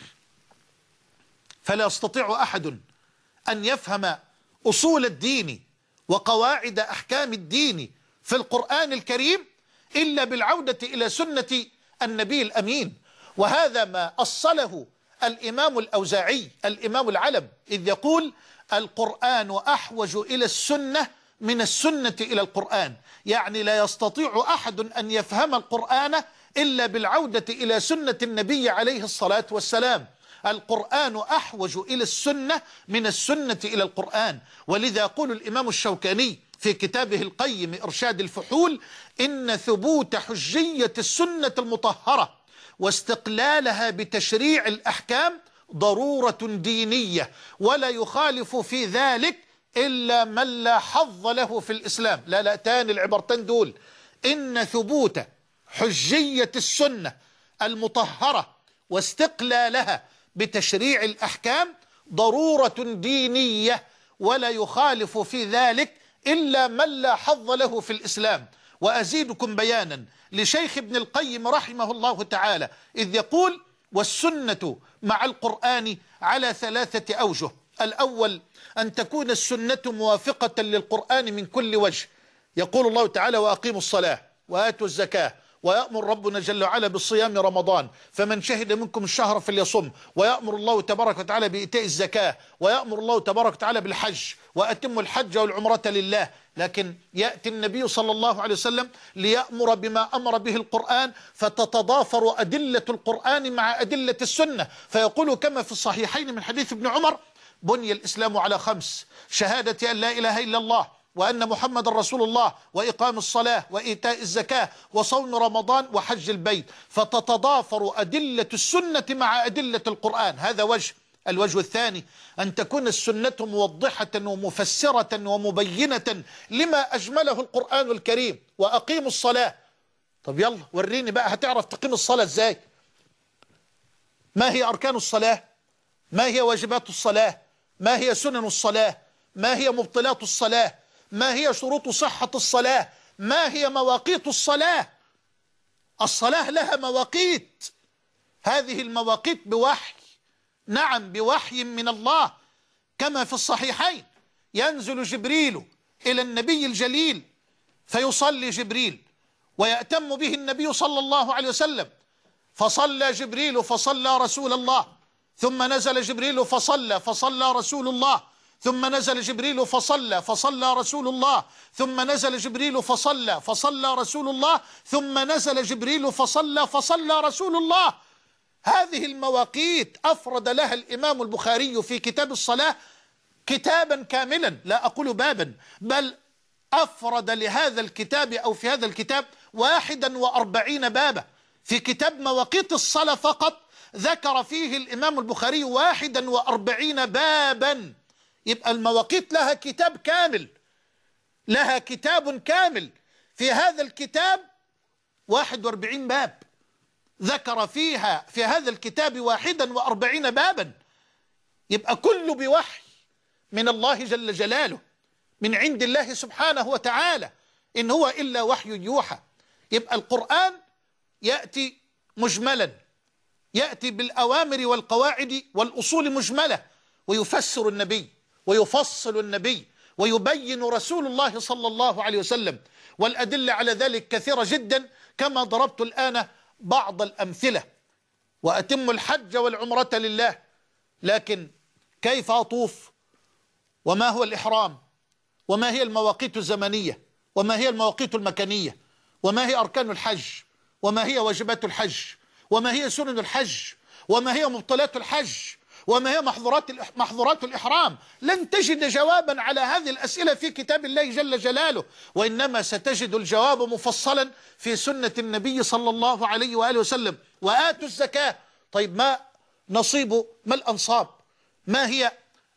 فلا يستطيع أحد أن يفهم أصول الدين وقواعد أحكام الدين في القرآن الكريم إلا بالعودة إلى سنة النبي الأمين. وهذا ما أصله الإمام الأوزاعي الإمام العلم، إذ يقول: القرآن أحوج إلى السنة من السنة إلى القرآن. يعني لا يستطيع أحد أن يفهم القرآن إلا بالعودة إلى سنة النبي عليه الصلاة والسلام. القرآن أحوج إلى السنة من السنة إلى القرآن. ولذا يقول الإمام الشوكاني في كتابه القيم إرشاد الفحول: إن ثبوت حجية السنة المطهرة واستقلالها بتشريع الأحكام ضرورة دينية، ولا يخالف في ذلك إلا من لا حظ له في الإسلام. لا تاني العبارتين دول: إن ثبوت حجية السنة المطهرة واستقلالها بتشريع الأحكام ضرورة دينية، ولا يخالف في ذلك إلا من لا حظ له في الإسلام. وأزيدكم بيانا لشيخ ابن القيم رحمه الله تعالى، إذ يقول: والسنة مع القرآن على 3 أوجه. الأول أن تكون السنة موافقة للقرآن من كل وجه. يقول الله تعالى: وأقيموا الصلاة وآتوا الزكاة، ويأمر ربنا جل وعلا بالصيام رمضان، فمن شهد منكم الشهر فليصم، ويأمر الله تبارك وتعالى بإيتاء الزكاة، ويأمر الله تبارك وتعالى بالحج، وأتموا الحج والعمرة لله. لكن يأتي النبي صلى الله عليه وسلم ليأمر بما أمر به القرآن، فتتضافر أدلة القرآن مع أدلة السنة، فيقول كما في الصحيحين من حديث ابن عمر: بني الإسلام على 5: شهادة أن لا إله إلا الله وأن محمد رسول الله، وإقام الصلاة، وإيتاء الزكاة، وصوم رمضان، وحج البيت. فتتضافر أدلة السنة مع أدلة القرآن. هذا وجه. الوجه الثاني أن تكون السنة موضحة ومفسرة ومبينة لما أجمله القرآن الكريم. وأقيموا الصلاة. طب يلا وريني بقى، هتعرف تقيم الصلاة إزاي؟ ما هي أركان الصلاة؟ ما هي واجبات الصلاة؟ ما هي سنن الصلاة؟ ما هي مبطلات الصلاة؟ ما هي شروط صحة الصلاة؟ ما هي مواقيت الصلاة؟ الصلاة لها مواقيت، هذه المواقيت بوحي، نعم بوحي من الله، كما في الصحيحين ينزل جبريل إلى النبي الجليل فيصلي جبريل ويأتم به النبي صلى الله عليه وسلم، فصلى جبريل فصلى رسول الله، ثم نزل جبريل فصلى رسول الله، ثم نزل جبريل فصلى رسول الله، ثم نزل جبريل فصلى رسول الله، ثم نزل جبريل فصلى رسول الله. هذه المواقيت أفرد لها الإمام البخاري في كتاب الصلاة كتابا كاملا، لا أقول بابا، بل أفرد لهذا الكتاب أو في هذا الكتاب 41 بابا. في كتاب مواقيت الصلاة فقط ذكر فيه الإمام البخاري 41 بابا. يبقى المواقيت لها كتاب كامل، لها كتاب كامل. في هذا الكتاب 41 باب ذكر فيها في هذا الكتاب 41 بابا. يبقى كله بوحي من الله جل جلاله، من عند الله سبحانه وتعالى، إن هو إلا وحي يوحى. يبقى القرآن يأتي مجملا، يأتي بالأوامر والقواعد والأصول مجملة، ويفسر النبي ويفصل النبي ويبين رسول الله صلى الله عليه وسلم، والأدلة على ذلك كثيرة جدا كما ضربت الآن بعض الأمثلة. وأتم الحج والعمرة لله، لكن كيف أطوف؟ وما هو الإحرام؟ وما هي المواقيت الزمنية؟ وما هي المواقيت المكانية؟ وما هي أركان الحج؟ وما هي واجبات الحج؟ وما هي سنن الحج؟ وما هي مبطلات الحج؟ وما هي محظورات الإحرام؟ لن تجد جوابا على هذه الأسئلة في كتاب الله جل جلاله، وإنما ستجد الجواب مفصلا في سنة النبي صلى الله عليه وآله وسلم. وآتوا الزكاة. طيب ما نصيب، ما الأنصاب؟ ما هي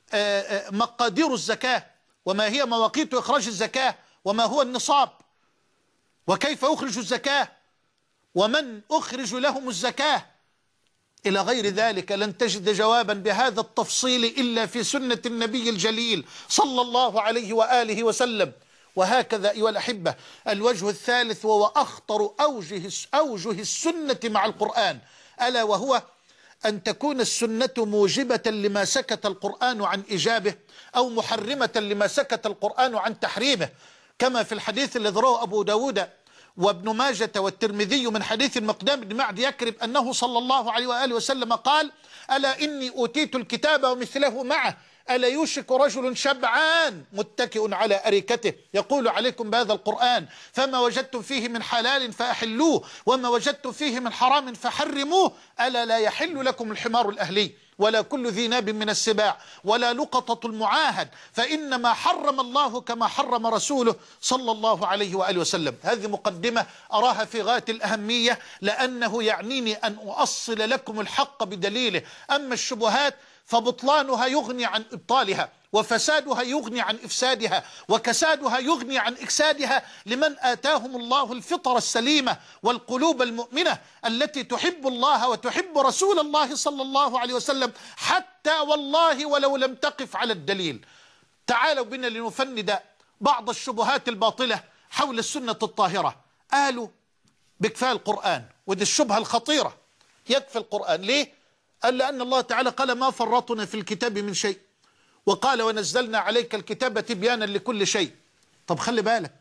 مقادير الزكاة؟ وما هي مواقيت إخراج الزكاة؟ وما هو النصاب؟ وكيف أخرج الزكاة؟ ومن أخرج لهم الزكاة؟ إلى غير ذلك لن تجد جوابا بهذا التفصيل إلا في سنة النبي الجليل صلى الله عليه وآله وسلم. وهكذا أيها الأحبة الوجه الثالث، وهو أخطر أوجه السنة مع القرآن، ألا وهو أن تكون السنة موجبة لما سكت القرآن عن إيجابه، أو محرمة لما سكت القرآن عن تحريمه، كما في الحديث الذي رواه أبو داود وابن ماجة والترمذي من حديث المقدام بن معد يكرب أنه صلى الله عليه وآله وسلم قال: ألا إني أوتيت الكتاب ومثله معه، ألا يوشك رجل شبعان متكئ على أريكته يقول عليكم بهذا القرآن، فما وجدتم فيه من حلال فأحلوه، وما وجدتم فيه من حرام فحرموه، ألا لا يحل لكم الحمار الأهلي، ولا كل ذي ناب من السباع، ولا لقطة المعاهد، فإنما حرم الله كما حرم رسوله صلى الله عليه وآله وسلم. هذه مقدمة أراها في غاية الأهمية، لأنه يعنيني أن أؤصل لكم الحق بدليله. أما الشبهات فبطلانها يغني عن إبطالها، وفسادها يغني عن إفسادها، وكسادها يغني عن إكسادها، لمن آتاهم الله الفطر السليمة والقلوب المؤمنة التي تحب الله وتحب رسول الله صلى الله عليه وسلم، حتى والله ولو لم تقف على الدليل. تعالوا بنا لنفند بعض الشبهات الباطلة حول السنة الطاهرة. قالوا بكفاء القرآن، ودي الشبهة الخطيرة، يكفي القرآن. ليه؟ قال لأن الله تعالى قال: ما فرطنا في الكتاب من شيء، وقال: ونزلنا عليك الكتاب تبيانا لكل شيء. طب خلي بالك،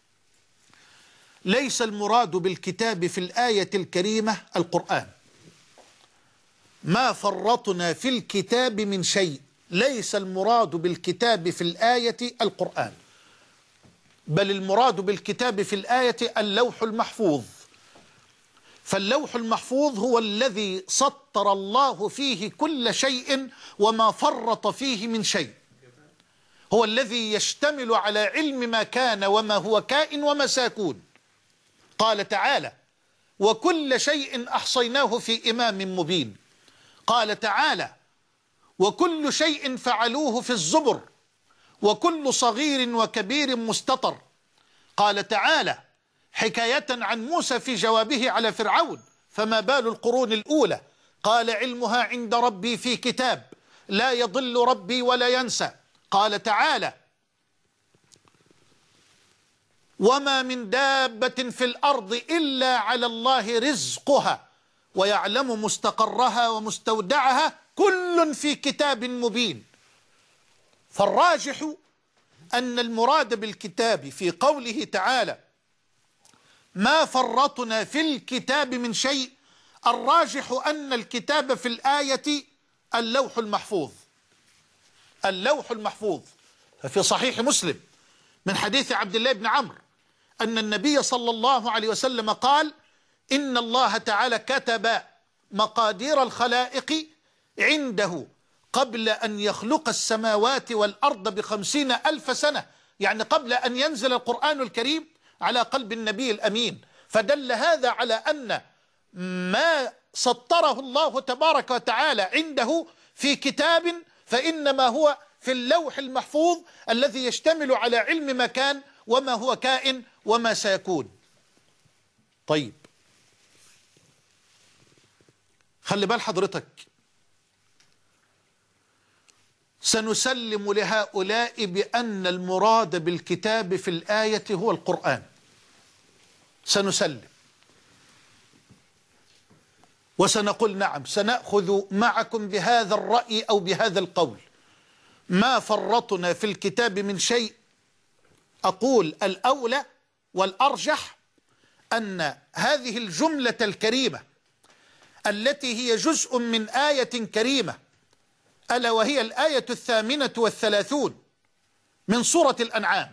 ليس المراد بالكتاب في الآية الكريمة القرآن. ما فرطنا في الكتاب من شيء، ليس المراد بالكتاب في الآية القرآن، بل المراد بالكتاب في الآية اللوح المحفوظ. فاللوح المحفوظ هو الذي سطر الله فيه كل شيء وما فرط فيه من شيء، هو الذي يشتمل على علم ما كان وما هو كائن وما سيكون. قال تعالى: وكل شيء أحصيناه في إمام مبين. قال تعالى: وكل شيء فعلوه في الزبر، وكل صغير وكبير مستطر. قال تعالى حكاية عن موسى في جوابه على فرعون: فما بال القرون الأولى؟ قال: علمها عند ربي في كتاب، لا يضل ربي ولا ينسى. قال تعالى: وما من دابة في الأرض إلا على الله رزقها ويعلم مستقرها ومستودعها، كل في كتاب مبين. فالراجح أن المراد بالكتاب في قوله تعالى ما فرطنا في الكتاب من شيء، الراجح أن الكتاب في الآية اللوح المحفوظ. اللوح المحفوظ. ففي صحيح مسلم من حديث عبد الله بن عمرو أن النبي صلى الله عليه وسلم قال إن الله تعالى كتب مقادير الخلائق عنده قبل أن يخلق السماوات والأرض ب50,000 سنة، يعني قبل أن ينزل القرآن الكريم على قلب النبي الأمين. فدل هذا على أن ما سطره الله تبارك وتعالى عنده في كتاب فإنما هو في اللوح المحفوظ الذي يشتمل على علم ما كان وما هو كائن وما سيكون. طيب، خلي بال حضرتك، سنسلم لهؤلاء بأن المراد بالكتاب في الآية هو القرآن، سنسلم وسنقول نعم، سنأخذ معكم بهذا الرأي أو بهذا القول. ما فرطنا في الكتاب من شيء، أقول الأولى والأرجح أن هذه الجملة الكريمة التي هي جزء من آية كريمة، ألا وهي الآية 38 من سورة الأنعام،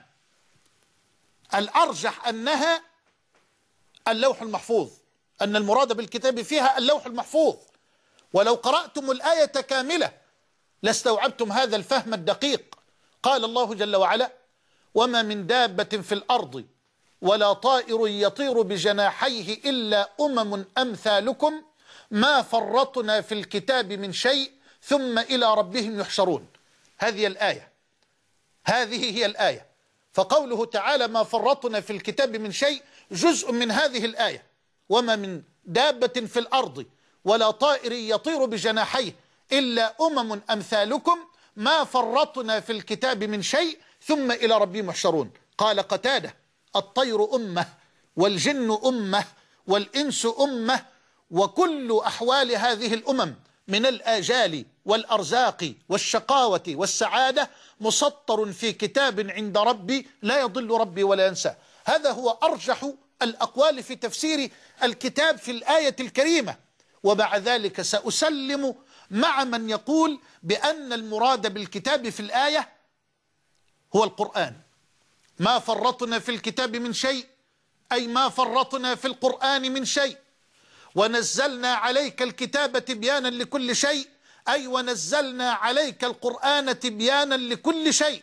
الأرجح أنها اللوح المحفوظ، أن المراد بالكتاب فيها اللوح المحفوظ. ولو قرأتم الآية كاملة لاستوعبتم هذا الفهم الدقيق. قال الله جل وعلا وما من دابة في الأرض ولا طائر يطير بجناحيه إلا أمم أمثالكم ما فرطنا في الكتاب من شيء ثم إلى ربهم يحشرون. هذه الآية، هذه هي الآية. فقوله تعالى ما فرطنا في الكتاب من شيء جزء من هذه الآية. وما من دابة في الأرض ولا طائر يطير بجناحيه إلا أمم أمثالكم ما فرطنا في الكتاب من شيء ثم إلى ربهم يحشرون. قال قتادة الطير أمة والجن أمة والإنس أمة، وكل أحوال هذه الأمم من الآجال والأرزاق والشقاوة والسعادة مسطر في كتاب عند ربي لا يضل ربي ولا ينسى. هذا هو أرجح الأقوال في تفسير الكتاب في الآية الكريمة. ومع ذلك سأسلم مع من يقول بأن المراد بالكتاب في الآية هو القرآن. ما فرطنا في الكتاب من شيء، أي ما فرطنا في القرآن من شيء. ونزلنا عليك الكتاب تبيانا لكل شيء، أي ونزلنا عليك القرآن تبيانا لكل شيء.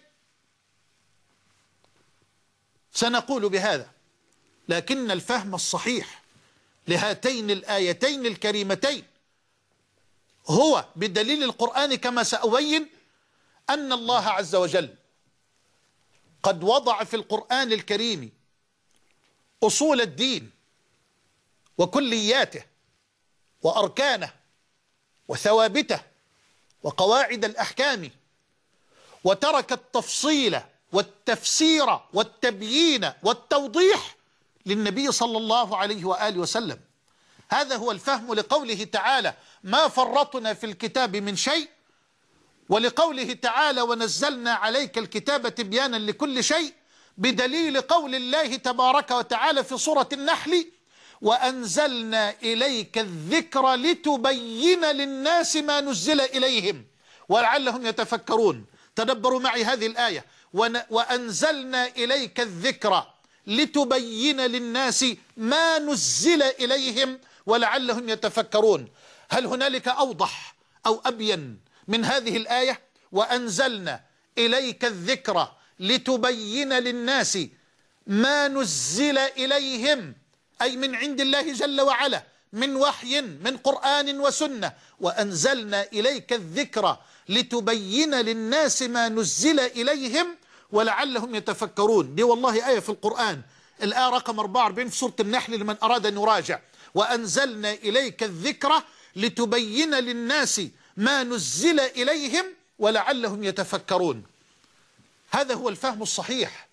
سنقول بهذا، لكن الفهم الصحيح لهاتين الآيتين الكريمتين هو بدليل القرآن كما سأبين أن الله عز وجل قد وضع في القرآن الكريم أصول الدين وكلياته وأركانه وثوابته وقواعد الأحكام، وترك التفصيل والتفسير والتبيين والتوضيح للنبي صلى الله عليه وآله وسلم. هذا هو الفهم لقوله تعالى ما فرطنا في الكتاب من شيء، ولقوله تعالى ونزلنا عليك الكتاب تبيانا لكل شيء، بدليل قول الله تبارك وتعالى في سورة النحل وأنزلنا إليك الذكر لتبين للناس ما نزل إليهم ولعلهم يتفكرون. تدبروا معي هذه الآية، وأنزلنا إليك الذكر لتبين للناس ما نزل إليهم ولعلهم يتفكرون. هل هنالك أوضح أو أبين من هذه الآية؟ وأنزلنا إليك الذكر لتبين للناس ما نزل إليهم، أي من عند الله جل وعلا من وحي من قرآن وسنة. وأنزلنا إليك الذكر لتبين للناس ما نزل إليهم ولعلهم يتفكرون. دي والله آية في القرآن، الآية رقم 44 في سورة النحل لمن أراد أن يراجع. وأنزلنا إليك الذكر لتبين للناس ما نزل إليهم ولعلهم يتفكرون. هذا هو الفهم الصحيح.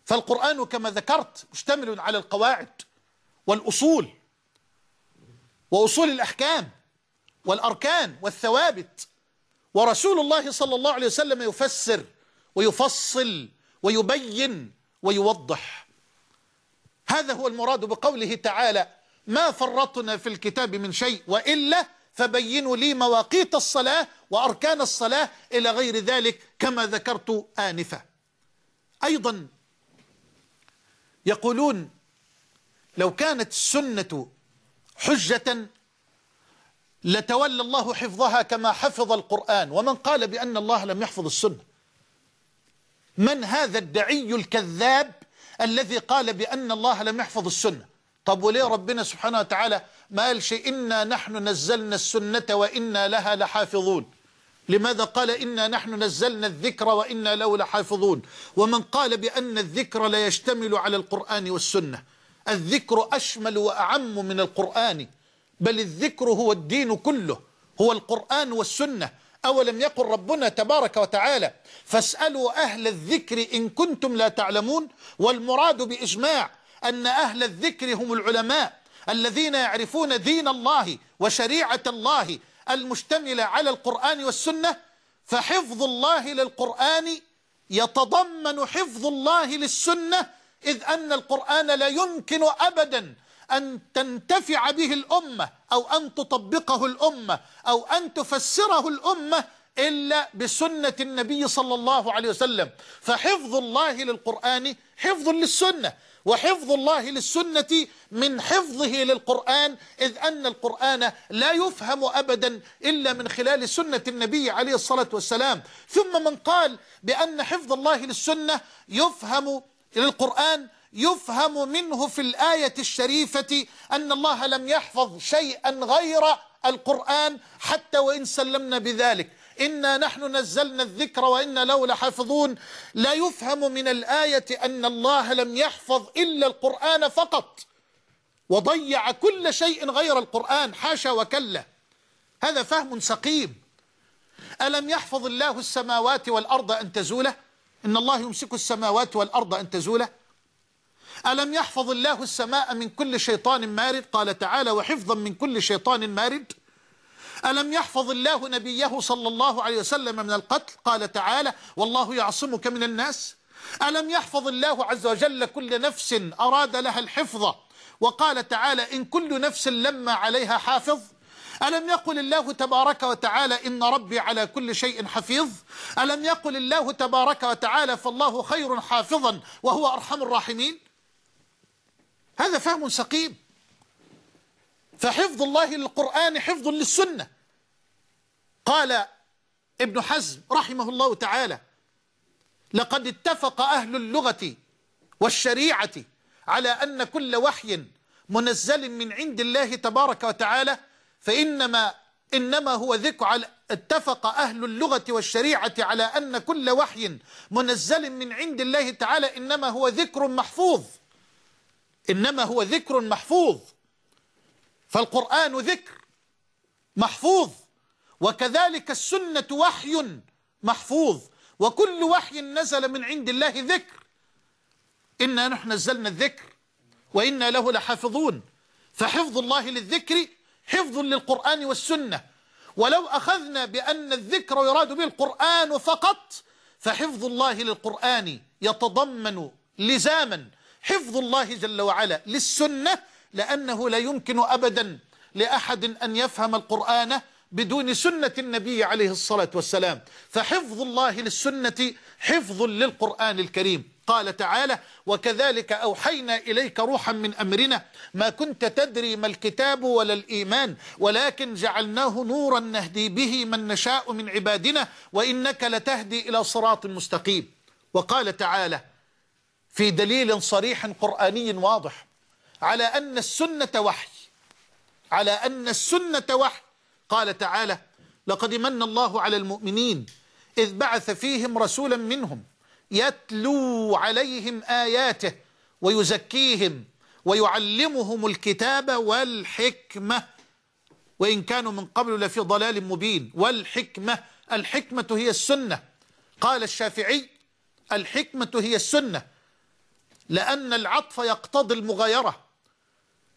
فالقرآن كما ذكرت مشتمل على القواعد والأصول، وأصول الأحكام والأركان والثوابت، ورسول الله صلى الله عليه وسلم يفسر ويفصل ويبين ويوضح. هذا هو المراد بقوله تعالى: ما فرطنا في الكتاب من شيء وإلا فبينوا لي مواقيت الصلاة وأركان الصلاة إلى غير ذلك كما ذكرت آنفا. أيضا يقولون: لو كانت السنة حجة لتولى الله حفظها كما حفظ القرآن. ومن قال بأن الله لم يحفظ السنة؟ من هذا الدعي الكذاب الذي قال بأن الله لم يحفظ السنة؟ طب وليه ربنا سبحانه وتعالى ما قالش إنا نحن نزلنا السنة وإنا لها لحافظون؟ لماذا قال إنا نحن نزلنا الذكر وإنا له لحافظون؟ ومن قال بأن الذكر لا يشتمل على القرآن والسنة؟ الذكر أشمل وأعم من القرآن، بل الذكر هو الدين كله، هو القرآن والسنة. أولم يقل ربنا تبارك وتعالى: فاسألوا أهل الذكر إن كنتم لا تعلمون؟ والمراد بإجماع أن أهل الذكر هم العلماء الذين يعرفون دين الله وشريعة الله المشتملة على القرآن والسنة. فحفظ الله للقرآن يتضمن حفظ الله للسنة، إذ أن القرآن لا يمكن أبدا أن تنتفع به الأمة أو أن تطبقه الأمة أو أن تفسره الأمة إلا بسنة النبي صلى الله عليه وسلم. فحفظ الله للقرآن حفظ للسنة، وحفظ الله للسنة من حفظه للقرآن، إذ أن القرآن لا يفهم أبدا إلا من خلال سنة النبي عليه الصلاة والسلام. ثم من قال بأن حفظ الله للسنة يفهم للقرآن، يفهم منه في الآية الشريفة أن الله لم يحفظ شيئا غير القرآن حتى وإن سلمنا بذلك. إنا نحن نزلنا الذكر وإنا له لحافظون. لا يفهم من الآية أن الله لم يحفظ إلا القرآن فقط وضيع كل شيء غير القرآن، حاشا وكلا. هذا فهم سقيم. ألم يحفظ الله السماوات والأرض أن تزوله؟ إن الله يمسك السماوات والأرض أن تزوله. ألم يحفظ الله السماء من كل شيطان مارد؟ قال تعالى: وحفظا من كل شيطان مارد. ألم يحفظ الله نبيه صلى الله عليه وسلم من القتل؟ قال تعالى: والله يعصمك من الناس. ألم يحفظ الله عز وجل كل نفس أراد لها الحفظ؟ وقال تعالى: إن كل نفس لما عليها حافظ. ألم يقل الله تبارك وتعالى: إن ربي على كل شيء حفيظ؟ ألم يقل الله تبارك وتعالى: فالله خير حافظا وهو أرحم الراحمين؟ هذا فهم سقيم. فحفظ الله للقرآن حفظ للسنة. قال ابن حزم رحمه الله تعالى: لقد اتفق أهل اللغة والشريعة على أن كل وحي منزل من عند الله تبارك وتعالى إنما هو ذكر. اتفق أهل اللغة والشريعة على أن كل وحي منزل من عند الله تعالى إنما هو ذكر محفوظ، إنما هو ذكر محفوظ. فالقرآن ذكر محفوظ، وكذلك السنة وحي محفوظ، وكل وحي نزل من عند الله ذكر. إنا نحن نزلنا الذكر وإنا له لحافظون. فحفظ الله للذكر حفظ للقرآن والسنة. ولو أخذنا بأن الذكر يراد به القرآن فقط، فحفظ الله للقرآن يتضمن لزاما حفظ الله جل وعلا للسنة، لأنه لا يمكن أبدا لأحد أن يفهم القرآن بدون سنة النبي عليه الصلاة والسلام. فحفظ الله للسنة حفظ للقرآن الكريم. قال تعالى: وكذلك أوحينا إليك روحا من أمرنا ما كنت تدري ما الكتاب ولا الإيمان ولكن جعلناه نورا نهدي به من نشاء من عبادنا وإنك لتهدي إلى صراط مستقيم. وقال تعالى في دليل صريح قرآني واضح على أن السنة وحي، على أن السنة وحي. قال تعالى: لقد من الله على المؤمنين إذ بعث فيهم رسولا منهم يتلو عليهم آياته ويزكيهم ويعلمهم الكتاب والحكمة وإن كانوا من قبل لفي ضلال مبين. والحكمة، الحكمة هي السنة. قال الشافعي: الحكمة هي السنة، لأن العطف يقتضي المغايرة،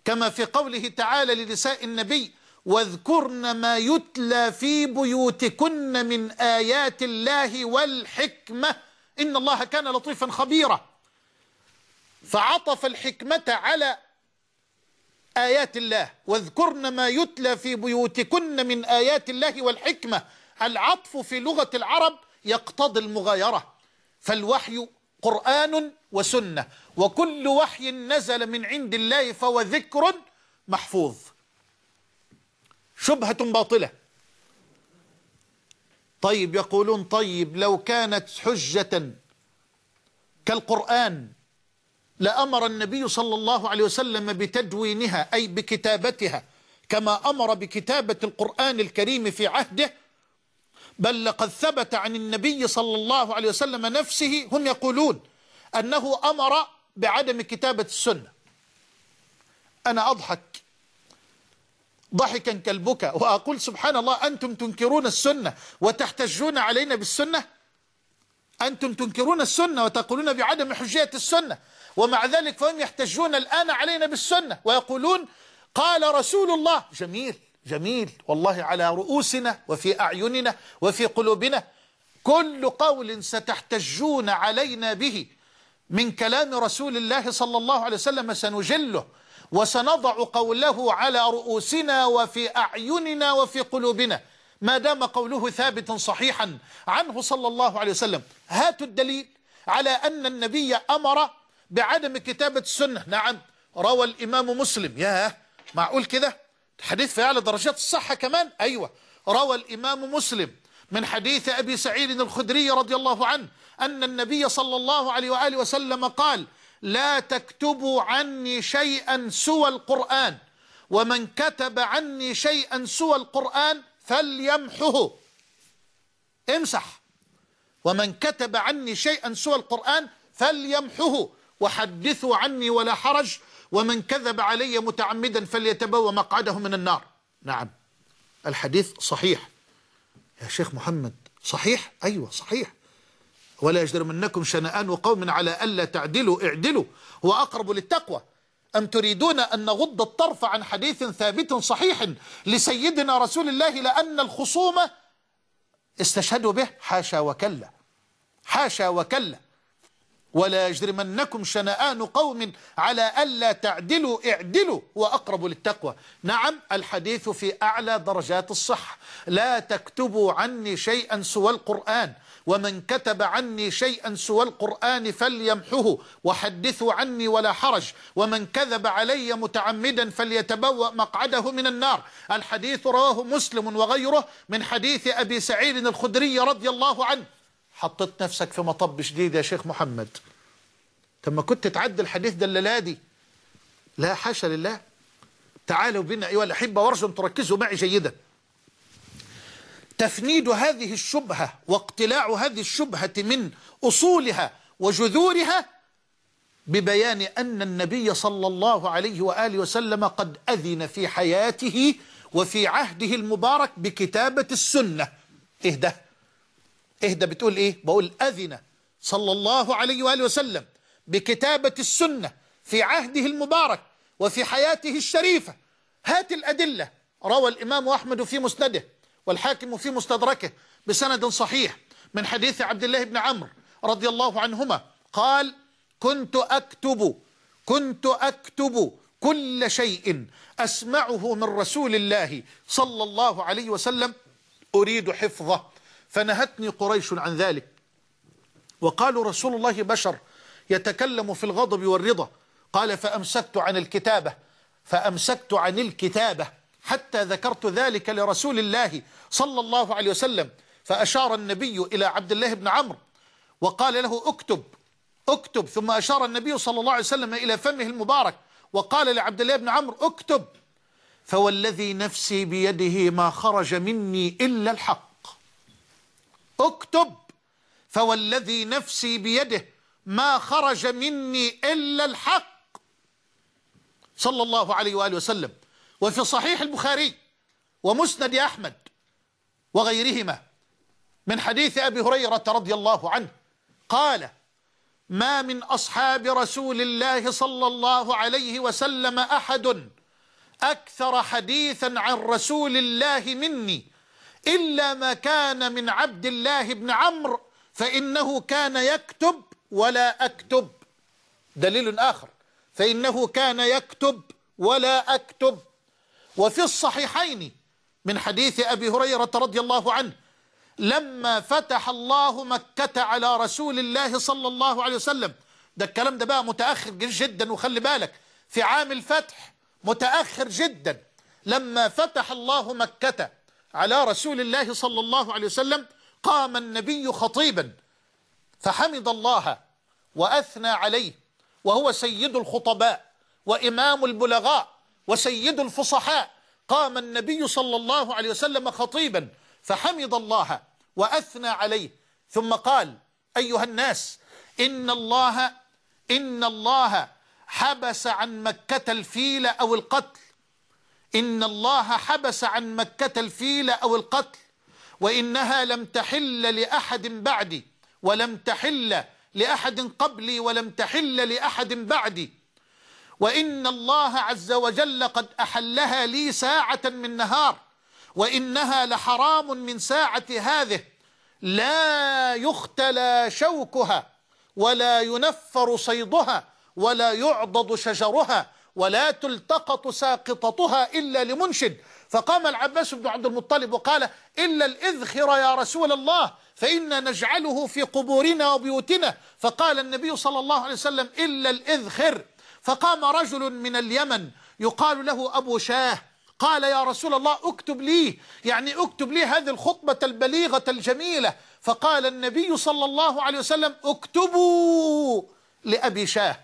كما في قوله تعالى لنساء النبي: واذكرن ما يتلى في بيوتكن من آيات الله والحكمة إن الله كان لطيفا خبيرا. فعطف الحكمة على آيات الله، واذكرن ما يتلى في بيوتكن من آيات الله والحكمة. العطف في لغة العرب يقتضي المغايرة، فالوحي قرآن وسنة، وكل وحي نزل من عند الله فهو ذكر محفوظ. شبهة باطلة. طيب يقولون: طيب لو كانت حجة كالقرآن لأمر النبي صلى الله عليه وسلم بتدوينها، أي بكتابتها، كما أمر بكتابة القرآن الكريم في عهده، بل لقد ثبت عن النبي صلى الله عليه وسلم نفسه هم يقولون أنه أمر بعدم كتابة السنة. أنا أضحك ضحكا كالبكاء وأقول: سبحان الله، أنتم تنكرون السنة وتحتجون علينا بالسنة؟ أنتم تنكرون السنة وتقولون بعدم حجية السنة، ومع ذلك فهم يحتجون الآن علينا بالسنة ويقولون: قال رسول الله. جميل جميل، والله على رؤوسنا وفي أعيننا وفي قلوبنا. كل قول ستحتجون علينا به من كلام رسول الله صلى الله عليه وسلم سنجله وسنضع قوله على رؤوسنا وفي أعيننا وفي قلوبنا ما دام قوله ثابتا صحيحا عنه صلى الله عليه وسلم. هاتوا الدليل على أن النبي أمر بعدم كتابة السنة. نعم، روى الإمام مسلم. ياه، معقول كده؟ حديث في أعلى درجات الصحة كمان. أيوة، روى الإمام مسلم من حديث أبي سعيد الخدري رضي الله عنه أن النبي صلى الله عليه وآله وسلم قال: لا تكتبوا عني شيئا سوى القرآن، ومن كتب عني شيئا سوى القرآن فليمحه. امسح. ومن كتب عني شيئا سوى القرآن فليمحه، وحدثوا عني ولا حرج، ومن كذب علي متعمدا فليتبوأ مقعده من النار. نعم، الحديث صحيح يا شيخ محمد. صحيح؟ أيوة صحيح. ولا يجرمنكم شنآن قوم على ألا تعدلوا اعدلوا هو أقرب للتقوى. أم تريدون أن نغض الطرف عن حديث ثابت صحيح لسيدنا رسول الله لأن الخصومة استشهدوا به؟ حاشا وكلا، حاشا وكلا. ولا يجرمنكم شنآن قوم على ألا تعدلوا اعدلوا وأقرب للتقوى. نعم، الحديث في أعلى درجات الصحة. لا تكتبوا عني شيئا سوى القرآن، ومن كتب عني شيئا سوى القرآن فليمحه، وحدثوا عني ولا حرج، ومن كذب علي متعمدا فليتبوأ مقعده من النار. الحديث رواه مسلم وغيره من حديث أبي سعيد الخدري رضي الله عنه. حطيت نفسك في مطب شديد يا شيخ محمد. طب ما كنت تعدي الحديث ده الليلة دي. لا، حاشا لله. تعالوا بنا أيها الأحبة وارجو أن تركزوا معي جيدا. تفنيد هذه الشبهة واقتلاع هذه الشبهة من أصولها وجذورها ببيان أن النبي صلى الله عليه وآله وسلم قد أذن في حياته وفي عهده المبارك بكتابة السنة. اهدى بتقول ايه؟ بقول أذن صلى الله عليه وآله وسلم بكتابة السنة في عهده المبارك وفي حياته الشريفة. هات الأدلة. روى الإمام أحمد في مسنده والحاكم في مستدركه بسند صحيح من حديث عبد الله بن عمرو رضي الله عنهما قال: كنت أكتب كل شيء أسمعه من رسول الله صلى الله عليه وسلم أريد حفظه، فنهتني قريش عن ذلك، وقالوا: رسول الله بشر يتكلم في الغضب والرضا. قال: فأمسكت عن الكتابة حتى ذكرت ذلك لرسول الله صلى الله عليه وسلم، فأشار النبي إلى عبد الله بن عمرو وقال له: اكتب. ثم أشار النبي صلى الله عليه وسلم إلى فمه المبارك وقال لعبد الله بن عمرو: اكتب. فوالذي نفسي بيده ما خرج مني إلا الحق. اكتب. فوالذي نفسي بيده ما خرج مني إلا الحق صلى الله عليه وآله وسلم. وفي صحيح البخاري ومسند أحمد وغيرهما من حديث أبي هريرة رضي الله عنه قال: ما من أصحاب رسول الله صلى الله عليه وسلم أحد أكثر حديثا عن رسول الله مني إلا ما كان من عبد الله بن عمرو فإنه كان يكتب ولا أكتب. دليل آخر، فإنه كان يكتب ولا أكتب. وفي الصحيحين من حديث أبي هريرة رضي الله عنه لما فتح الله مكة على رسول الله صلى الله عليه وسلم، ده الكلام ده بقى متأخر جدا، وخلي بالك في عام الفتح متأخر جدا. لما فتح الله مكة على رسول الله صلى الله عليه وسلم قام النبي خطيبا فحمد الله وأثنى عليه، وهو سيد الخطباء وإمام البلغاء وسيد الفصحاء. قام النبي صلى الله عليه وسلم خطيبا فحمد الله وأثنى عليه، ثم قال: أيها الناس، إن الله حبس عن مكة الفيل أو القتل، إن الله حبس عن مكة الفيل أو القتل، وإنها لم تحل لأحد بعدي، ولم تحل لأحد قبلي، ولم تحل لأحد بعدي، وإن الله عز وجل قد أحلها لي ساعة من نهار، وإنها لحرام من ساعة هذه، لا يختلى شوكها ولا ينفر صيدها ولا يعضد شجرها ولا تلتقط ساقطتها إلا لمنشد. فقام العباس بن عبد المطلب وقال: إلا الإذخر يا رسول الله، فإنا نجعله في قبورنا وبيوتنا. فقال النبي صلى الله عليه وسلم: إلا الإذخر. فقام رجل من اليمن يقال له أبو شاه قال: يا رسول الله اكتب لي، يعني اكتب لي هذه الخطبة البليغة الجميلة. فقال النبي صلى الله عليه وسلم: اكتبوا لأبي شاه،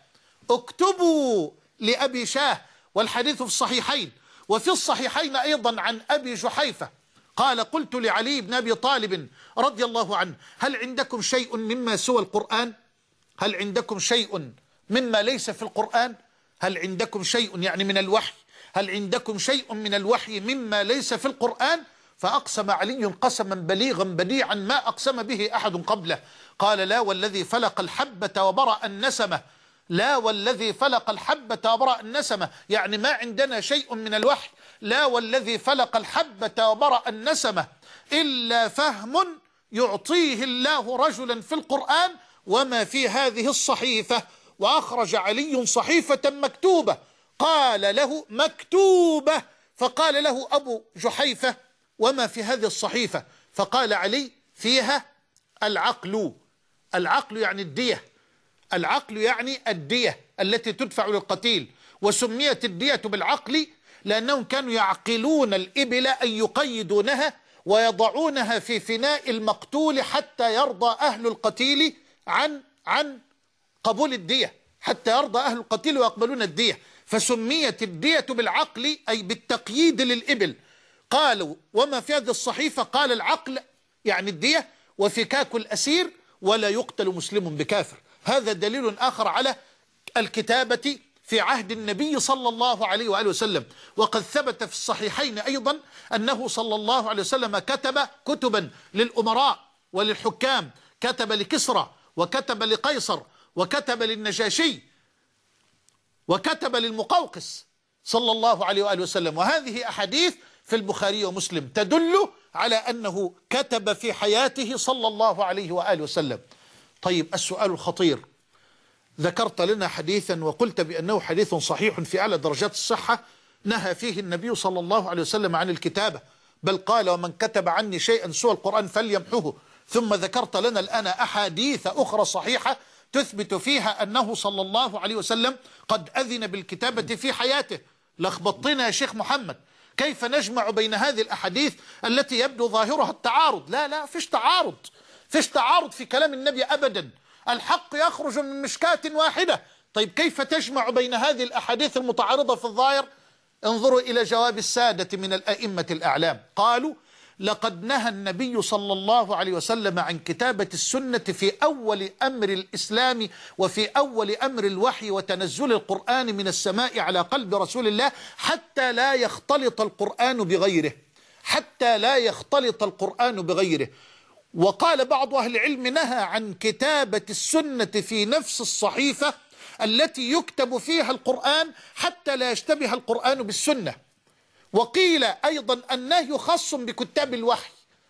اكتبوا لأبي شاه. والحديث في الصحيحين. وفي الصحيحين أيضا عن أبي جحيفة قال: قلت لعلي بن أبي طالب رضي الله عنه: هل عندكم شيء مما سوى القرآن؟ هل عندكم شيء مما ليس في القرآن؟ هل عندكم شيء يعني من الوحي؟ هل عندكم شيء من الوحي مما ليس في القرآن؟ فأقسم علي قسما بليغا بديعا ما أقسم به أحد قبله. قال: لا والذي فلق الحبة وبرأ النسمة، لا والذي فلق الحبة وبرأ النسمة، يعني ما عندنا شيء من الوحي، لا والذي فلق الحبة وبرأ النسمة إلا فهم يعطيه الله رجلا في القرآن وما في هذه الصحيفة. وأخرج علي صحيفة مكتوبة، قال له: مكتوبة. فقال له أبو جحيفة: وما في هذه الصحيفة؟ فقال علي: فيها العقل. العقل يعني الدية، العقل يعني الدية التي تدفع للقتيل. وسميت الدية بالعقل لأنهم كانوا يعقلون الإبل أي يقيدونها ويضعونها في فناء المقتول حتى يرضى أهل القتيل عن قبول الدية، حتى يرضى أهل القتيل ويقبلون الدية. فسميت الدية بالعقل أي بالتقييد للإبل. قالوا: وما في هذه الصحيفة؟ قال: العقل يعني الدية وفكاك الأسير ولا يقتل مسلم بكافر. هذا دليل آخر على الكتابة في عهد النبي صلى الله عليه وآله وسلم. وقد ثبت في الصحيحين أيضا أنه صلى الله عليه وسلم كتب كتبا للأمراء وللحكام، كتب لكسرى وكتب لقيصر وكتب للنجاشي وكتب للمقوقس صلى الله عليه وآله وسلم. وهذه أحاديث في البخاري ومسلم تدل على أنه كتب في حياته صلى الله عليه وآله وسلم. طيب، السؤال الخطير: ذكرت لنا حديثا وقلت بأنه حديث صحيح في أعلى درجات الصحة نهى فيه النبي صلى الله عليه وسلم عن الكتابة، بل قال: ومن كتب عني شيئا سوى القرآن فليمحوه. ثم ذكرت لنا الآن أحاديث أخرى صحيحة تثبت فيها أنه صلى الله عليه وسلم قد أذن بالكتابة في حياته. لخبطنا يا شيخ محمد، كيف نجمع بين هذه الأحاديث التي يبدو ظاهرها التعارض؟ لا فيش تعارض، فيش تعارض في كلام النبي أبدا. الحق يخرج من مشكاة واحدة. طيب، كيف تجمع بين هذه الأحاديث المتعارضة في الظاهر؟ انظروا إلى جواب السادة من الأئمة الأعلام. قالوا: لقد نهى النبي صلى الله عليه وسلم عن كتابة السنة في أول أمر الإسلام وفي أول أمر الوحي وتنزل القرآن من السماء على قلب رسول الله حتى لا يختلط القرآن بغيره، حتى لا يختلط القرآن بغيره. وقال بعض أهل العلم نهى عن كتابة السنة في نفس الصحيفة التي يكتب فيها القرآن حتى لا يشتبه القرآن بالسنة. وقيل أيضا النهي خاص بكتاب الوحي،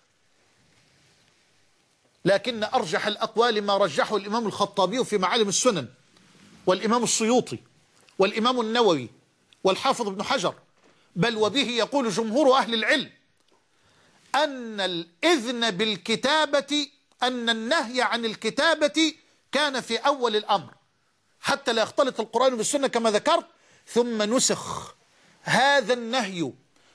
لكن أرجح الأقوال ما رجحه الإمام الخطابي في معالم السنن، والإمام السيوطي، والإمام النووي، والحافظ ابن حجر، بل وبه يقول جمهور أهل العلم، أن الإذن بالكتابة، أن النهي عن الكتابة كان في أول الأمر حتى لا يختلط القرآن بالسنة كما ذكرت، ثم نسخ هذا النهي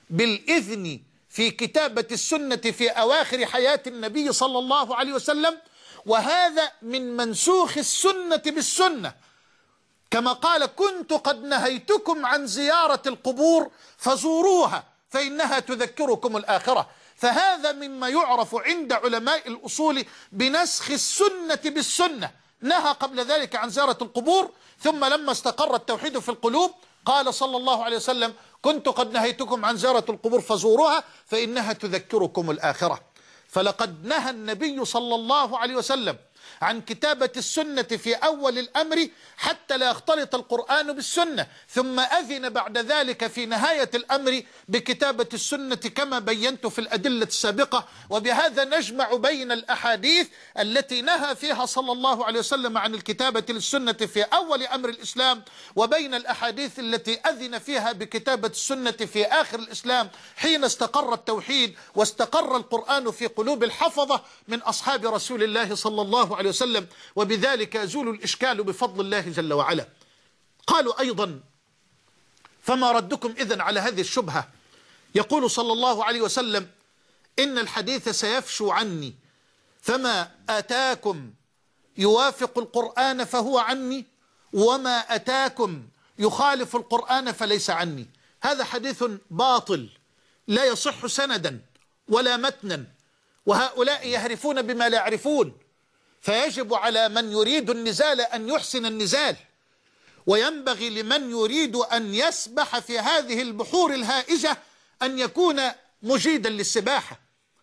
بالإذن في كتابة السنة في أواخر حياة النبي صلى الله عليه وسلم، وهذا من منسوخ السنة بالسنة، كما قال: كنت قد نهيتكم عن زيارة القبور فزوروها فإنها تذكركم الآخرة. فهذا مما يعرف عند علماء الأصول بنسخ السنة بالسنة. نهى قبل ذلك عن زيارة القبور، ثم لما استقر التوحيد في القلوب قال صلى الله عليه وسلم: كنت قد نهيتكم عن زيارة القبور فزوروها فإنها تذكركم الآخرة. فلقد نهى النبي صلى الله عليه وسلم عن كتابة السنة في أول الأمر حتى لا يختلط القرآن بالسنة، ثم أذن بعد ذلك في نهاية الأمر بكتابة السنة كما بينت في الأدلة السابقة. وبهذا نجمع بين الأحاديث التي نهى فيها صلى الله عليه وسلم عن الكتابة للسنة في أول أمر الإسلام، وبين الأحاديث التي أذن فيها بكتابة السنة في آخر الإسلام حين استقر التوحيد واستقر القرآن في قلوب الحفظة من أصحاب رسول الله صلى الله عليه وسلم، وبذلك يزول الإشكال بفضل الله جل وعلا. قالوا أيضا: فما ردكم إذن على هذه الشبهة؟ يقول صلى الله عليه وسلم: إن الحديث سيفشو عني، فما أتاكم يوافق القرآن فهو عني، وما أتاكم يخالف القرآن فليس عني. هذا حديث باطل لا يصح سندا ولا متنا، وهؤلاء يهرفون بما لا يعرفون. فيجب على من يريد النزال أن يحسن النزال، وينبغي لمن يريد أن يسبح في هذه البحور الهائجة أن يكون مجيدا للسباحة.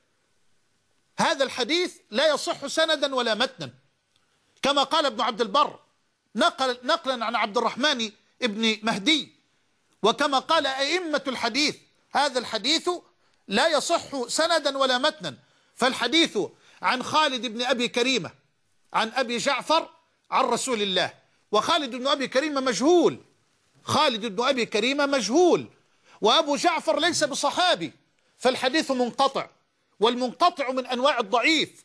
هذا الحديث لا يصح سندا ولا متنا، كما قال ابن عبد البر نقلا عن عبد الرحمن ابن مهدي، وكما قال أئمة الحديث: هذا الحديث لا يصح سندا ولا متنا. فالحديث عن خالد بن أبي كريمة عن أبي جعفر عن رسول الله، وخالد بن أبي كريمة مجهول، خالد بن أبي كريمة مجهول، وأبو جعفر ليس بصحابي، فالحديث منقطع، والمنقطع من أنواع الضعيف.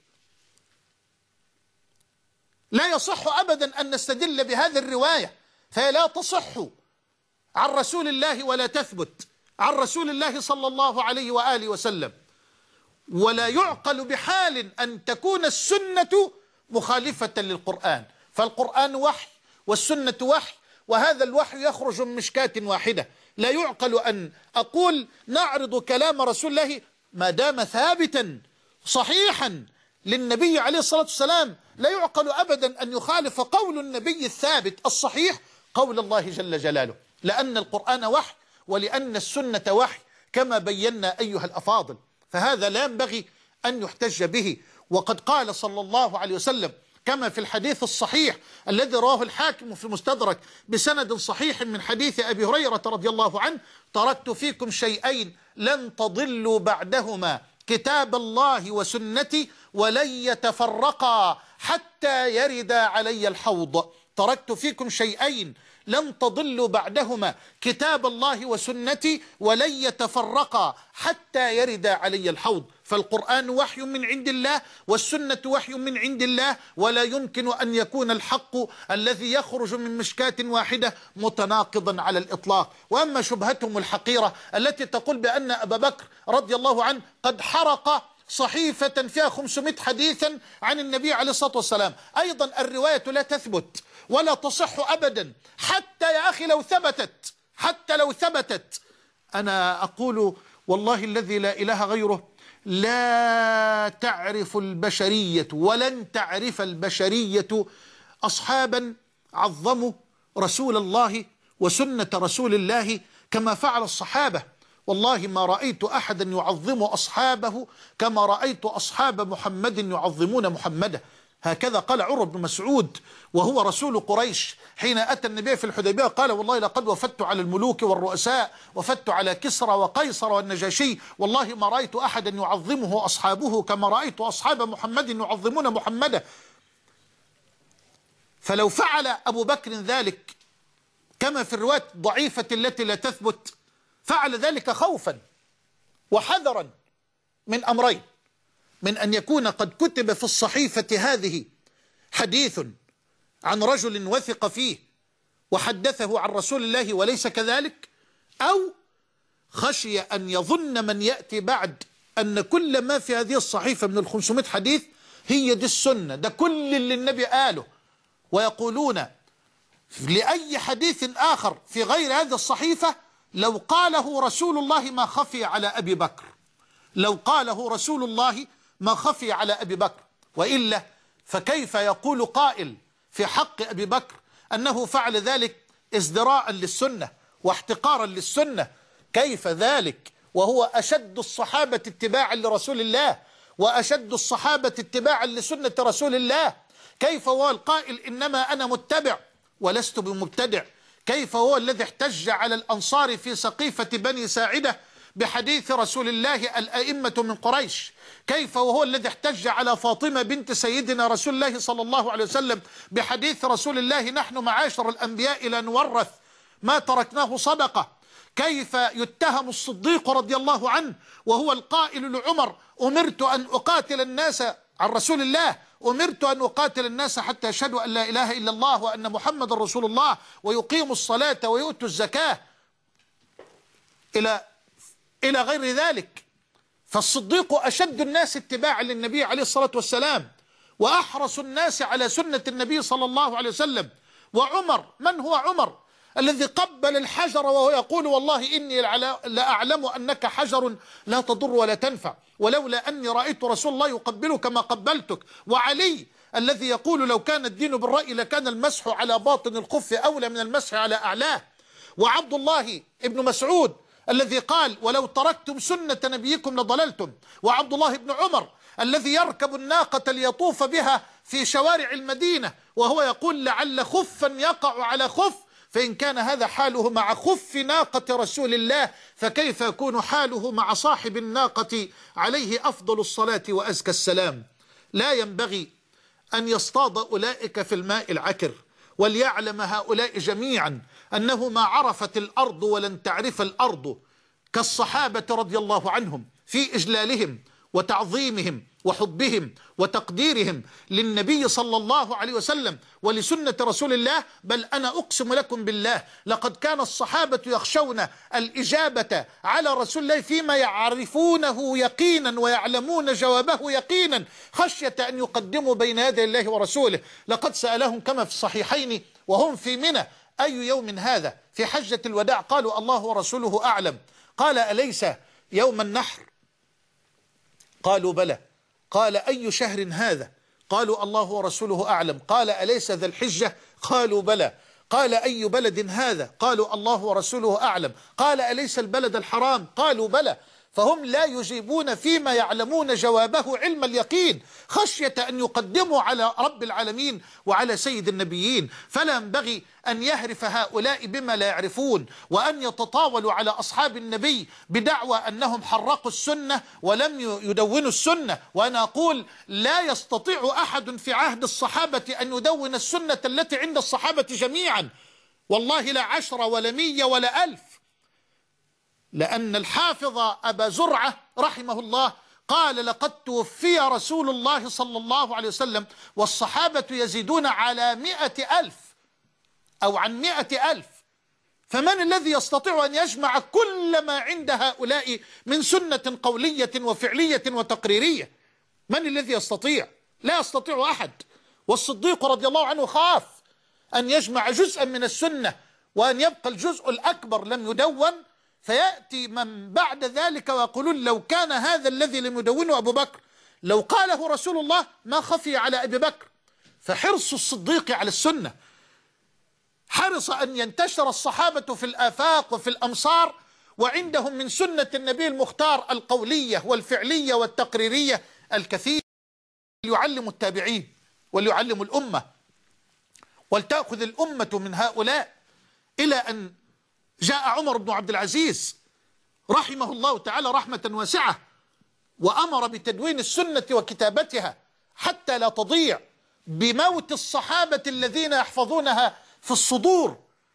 لا يصح أبدا أن نستدل بهذه الرواية، فهي لا تصح عن رسول الله ولا تثبت عن رسول الله صلى الله عليه وآله وسلم. ولا يعقل بحال أن تكون السنة مخالفة للقرآن، فالقرآن وحي والسنة وحي، وهذا الوحي يخرج من مشكاة واحدة. لا يعقل أن أقول نعرض كلام رسول الله ما دام ثابتا صحيحا للنبي عليه الصلاة والسلام، لا يعقل أبدا أن يخالف قول النبي الثابت الصحيح قول الله جل جلاله، لأن القرآن وحي ولأن السنة وحي كما بينا أيها الأفاضل. فهذا لا ينبغي أن يحتج به. وقد قال صلى الله عليه وسلم كما في الحديث الصحيح الذي رواه الحاكم في المستدرك بسند صحيح من حديث أبي هريرة رضي الله عنه: تركت فيكم شيئين لن تضلوا بعدهما، كتاب الله وسنتي، ولن يتفرقا حتى يرد علي الحوض. تركت فيكم شيئين لن تضلوا بعدهما، كتاب الله وسنتي، ولن يتفرقا حتى يرد علي الحوض. فالقرآن وحي من عند الله، والسنة وحي من عند الله، ولا يمكن أن يكون الحق الذي يخرج من مشكاة واحدة متناقضا على الإطلاق. وأما شبهتهم الحقيرة التي تقول بأن أبا بكر رضي الله عنه قد حرق صحيفة فيها 500 حديثا عن النبي عليه الصلاة والسلام، أيضا الرواية لا تثبت ولا تصح أبدا، حتى يا أخي لو ثبتت، حتى لو ثبتت. أنا أقول والله الذي لا إله غيره: لا تعرف البشرية ولن تعرف البشرية أصحابا عظموا رسول الله وسنة رسول الله كما فعل الصحابة. والله ما رأيت أحدا يعظم أصحابه كما رأيت أصحاب محمد يعظمون محمدا. هكذا قال عروة بن مسعود وهو رسول قريش حين أتى النبي في الحديبية، قال والله لقد وفدت على الملوك والرؤساء، وفدت على كسرى وقيصر والنجاشي، والله ما رأيت أحدا يعظمه أصحابه كما رأيت أصحاب محمد يعظمون محمدا. فلو فعل أبو بكر ذلك كما في الروايات الضعيفة التي لا تثبت، فعل ذلك خوفا وحذرا من أمرين: من أن يكون قد كتب في الصحيفة هذه حديث عن رجل وثق فيه وحدثه عن رسول الله وليس كذلك، أو خشي أن يظن من يأتي بعد أن كل ما في هذه الصحيفة من 500 حديث هي دي السنة، ده كل اللي النبي قاله، ويقولون لأي حديث آخر في غير هذه الصحيفة لو قاله رسول الله ما خفي على أبي بكر، لو قاله رسول الله ما خفي على أبي بكر. وإلا فكيف يقول قائل في حق أبي بكر أنه فعل ذلك ازدراء للسنة واحتقارا للسنة؟ كيف ذلك وهو أشد الصحابة اتباعا لرسول الله وأشد الصحابة اتباعا لسنة رسول الله؟ كيف هو القائل إنما أنا متبع ولست بمبتدع؟ كيف هو الذي احتج على الأنصار في سقيفة بني ساعدة بحديث رسول الله الأئمة من قريش؟ كيف وهو الذي احتج على فاطمة بنت سيدنا رسول الله صلى الله عليه وسلم بحديث رسول الله نحن معاشر الأنبياء لا نورث ما تركناه صدقة؟ كيف يتهم الصديق رضي الله عنه وهو القائل لعمر أمرت أن أقاتل الناس عن رسول الله، أمرت أن أقاتل الناس حتى يشهدوا أن لا إله إلا الله وأن محمد رسول الله ويقيموا الصلاة ويؤتوا الزكاة إلى غير ذلك؟ فالصديق أشد الناس اتباعا للنبي عليه الصلاة والسلام وأحرص الناس على سنة النبي صلى الله عليه وسلم. وعمر، من هو عمر الذي قبل الحجر وهو يقول والله إني لأعلم أنك حجر لا تضر ولا تنفع ولولا أني رأيت رسول الله يقبلك ما قبلتك؟ وعلي الذي يقول لو كان الدين بالرأي لكان المسح على باطن الخف أولى من المسح على أعلاه. وعبد الله ابن مسعود الذي قال ولو تركتم سنة نبيكم لضللتم. وعبد الله بن عمر الذي يركب الناقة ليطوف بها في شوارع المدينة وهو يقول لعل خفا يقع على خف، فإن كان هذا حاله مع خف ناقة رسول الله فكيف يكون حاله مع صاحب الناقة عليه أفضل الصلاة وأزكى السلام؟ لا ينبغي أن يصطاد أولئك في الماء العكر، وليعلم هؤلاء جميعا أنه ما عرفت الأرض ولن تعرف الأرض كالصحابة رضي الله عنهم في إجلالهم وتعظيمهم وحبهم وتقديرهم للنبي صلى الله عليه وسلم ولسنة رسول الله. بل أنا أقسم لكم بالله لقد كان الصحابة يخشون الإجابة على رسول الله فيما يعرفونه يقينا ويعلمون جوابه يقينا خشية أن يقدموا بين يدي الله ورسوله. لقد سألهم كما في الصحيحين وهم في منى أي يوم هذا في حجة الوداع؟ قالوا الله ورسوله أعلم. قال أليس يوم النحر؟ قالوا بلى. قال أي شهر هذا؟ قالوا الله ورسوله أعلم. قال أليس ذا الحجة؟ قالوا بلى. قال أي بلد هذا؟ قالوا الله ورسوله أعلم. قال أليس البلد الحرام؟ قالوا بلى. فهم لا يجيبون فيما يعلمون جوابه علم اليقين خشية أن يقدموا على رب العالمين وعلى سيد النبيين. فلا ينبغي أن يهرف هؤلاء بما لا يعرفون وأن يتطاولوا على أصحاب النبي بدعوى أنهم حرقوا السنة ولم يدونوا السنة. وأنا أقول لا يستطيع أحد في عهد الصحابة أن يدون السنة التي عند الصحابة جميعا، والله لا 10 ولا 100 ولا 1000. لأن الحافظ أبا زرعة رحمه الله قال لقد توفي رسول الله صلى الله عليه وسلم والصحابة يزيدون على 100,000 أو عن 100,000، فمن الذي يستطيع أن يجمع كل ما عند هؤلاء من سنة قولية وفعلية وتقريرية؟ من الذي يستطيع؟ لا يستطيع أحد. والصديق رضي الله عنه خاف أن يجمع جزءا من السنة وأن يبقى الجزء الأكبر لم يدون، فيأتي من بعد ذلك ويقولون لو كان هذا الذي لم يدونه أبو بكر لو قاله رسول الله ما خفي على أبي بكر. فحرص الصديق على السنة، حرص أن ينتشر الصحابة في الآفاق وفي الأمصار وعندهم من سنة النبي المختار القولية والفعلية والتقريرية الكثير، يعلم التابعين وليعلم الأمة، ولتأخذ الأمة من هؤلاء، إلى أن جاء عمر بن عبد العزيز رحمه الله تعالى رحمة واسعة وأمر بتدوين السنة وكتابتها حتى لا تضيع بموت الصحابة الذين يحفظونها في الصدور.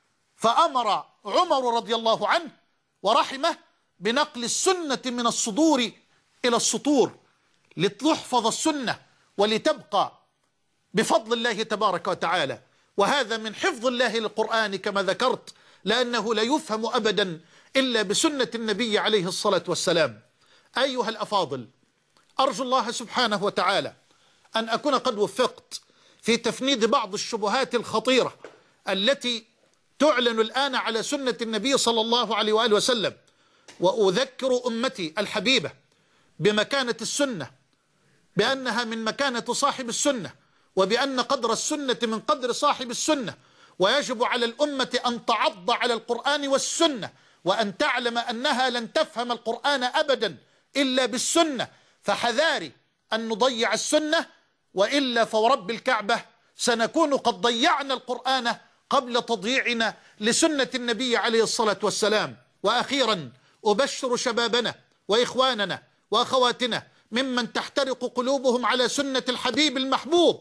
فأمر عمر رضي الله عنه ورحمه بنقل السنة من الصدور إلى السطور لتحفظ السنة ولتبقى بفضل الله تبارك وتعالى. وهذا من حفظ الله للقرآن كما ذكرت، لأنه لا يفهم أبدا إلا بسنة النبي عليه الصلاة والسلام. أيها الأفاضل، أرجو الله سبحانه وتعالى أن أكون قد وفقت في تفنيد بعض الشبهات الخطيرة التي تعلن الآن على سنة النبي صلى الله عليه وآله وسلم، وأذكر أمتي الحبيبة بمكانة السنة، بأنها من مكانة صاحب السنة، وبأن قدر السنة من قدر صاحب السنة، ويجب على الأمة أن تعض على القرآن والسنة، وأن تعلم أنها لن تفهم القرآن أبدا إلا بالسنة. فحذاري أن نضيع السنة، وإلا فورب الكعبة سنكون قد ضيعنا القرآن قبل تضييعنا لسنة النبي عليه الصلاة والسلام. وأخيرا أبشر شبابنا وإخواننا وأخواتنا ممن تحترق قلوبهم على سنة الحبيب المحبوب،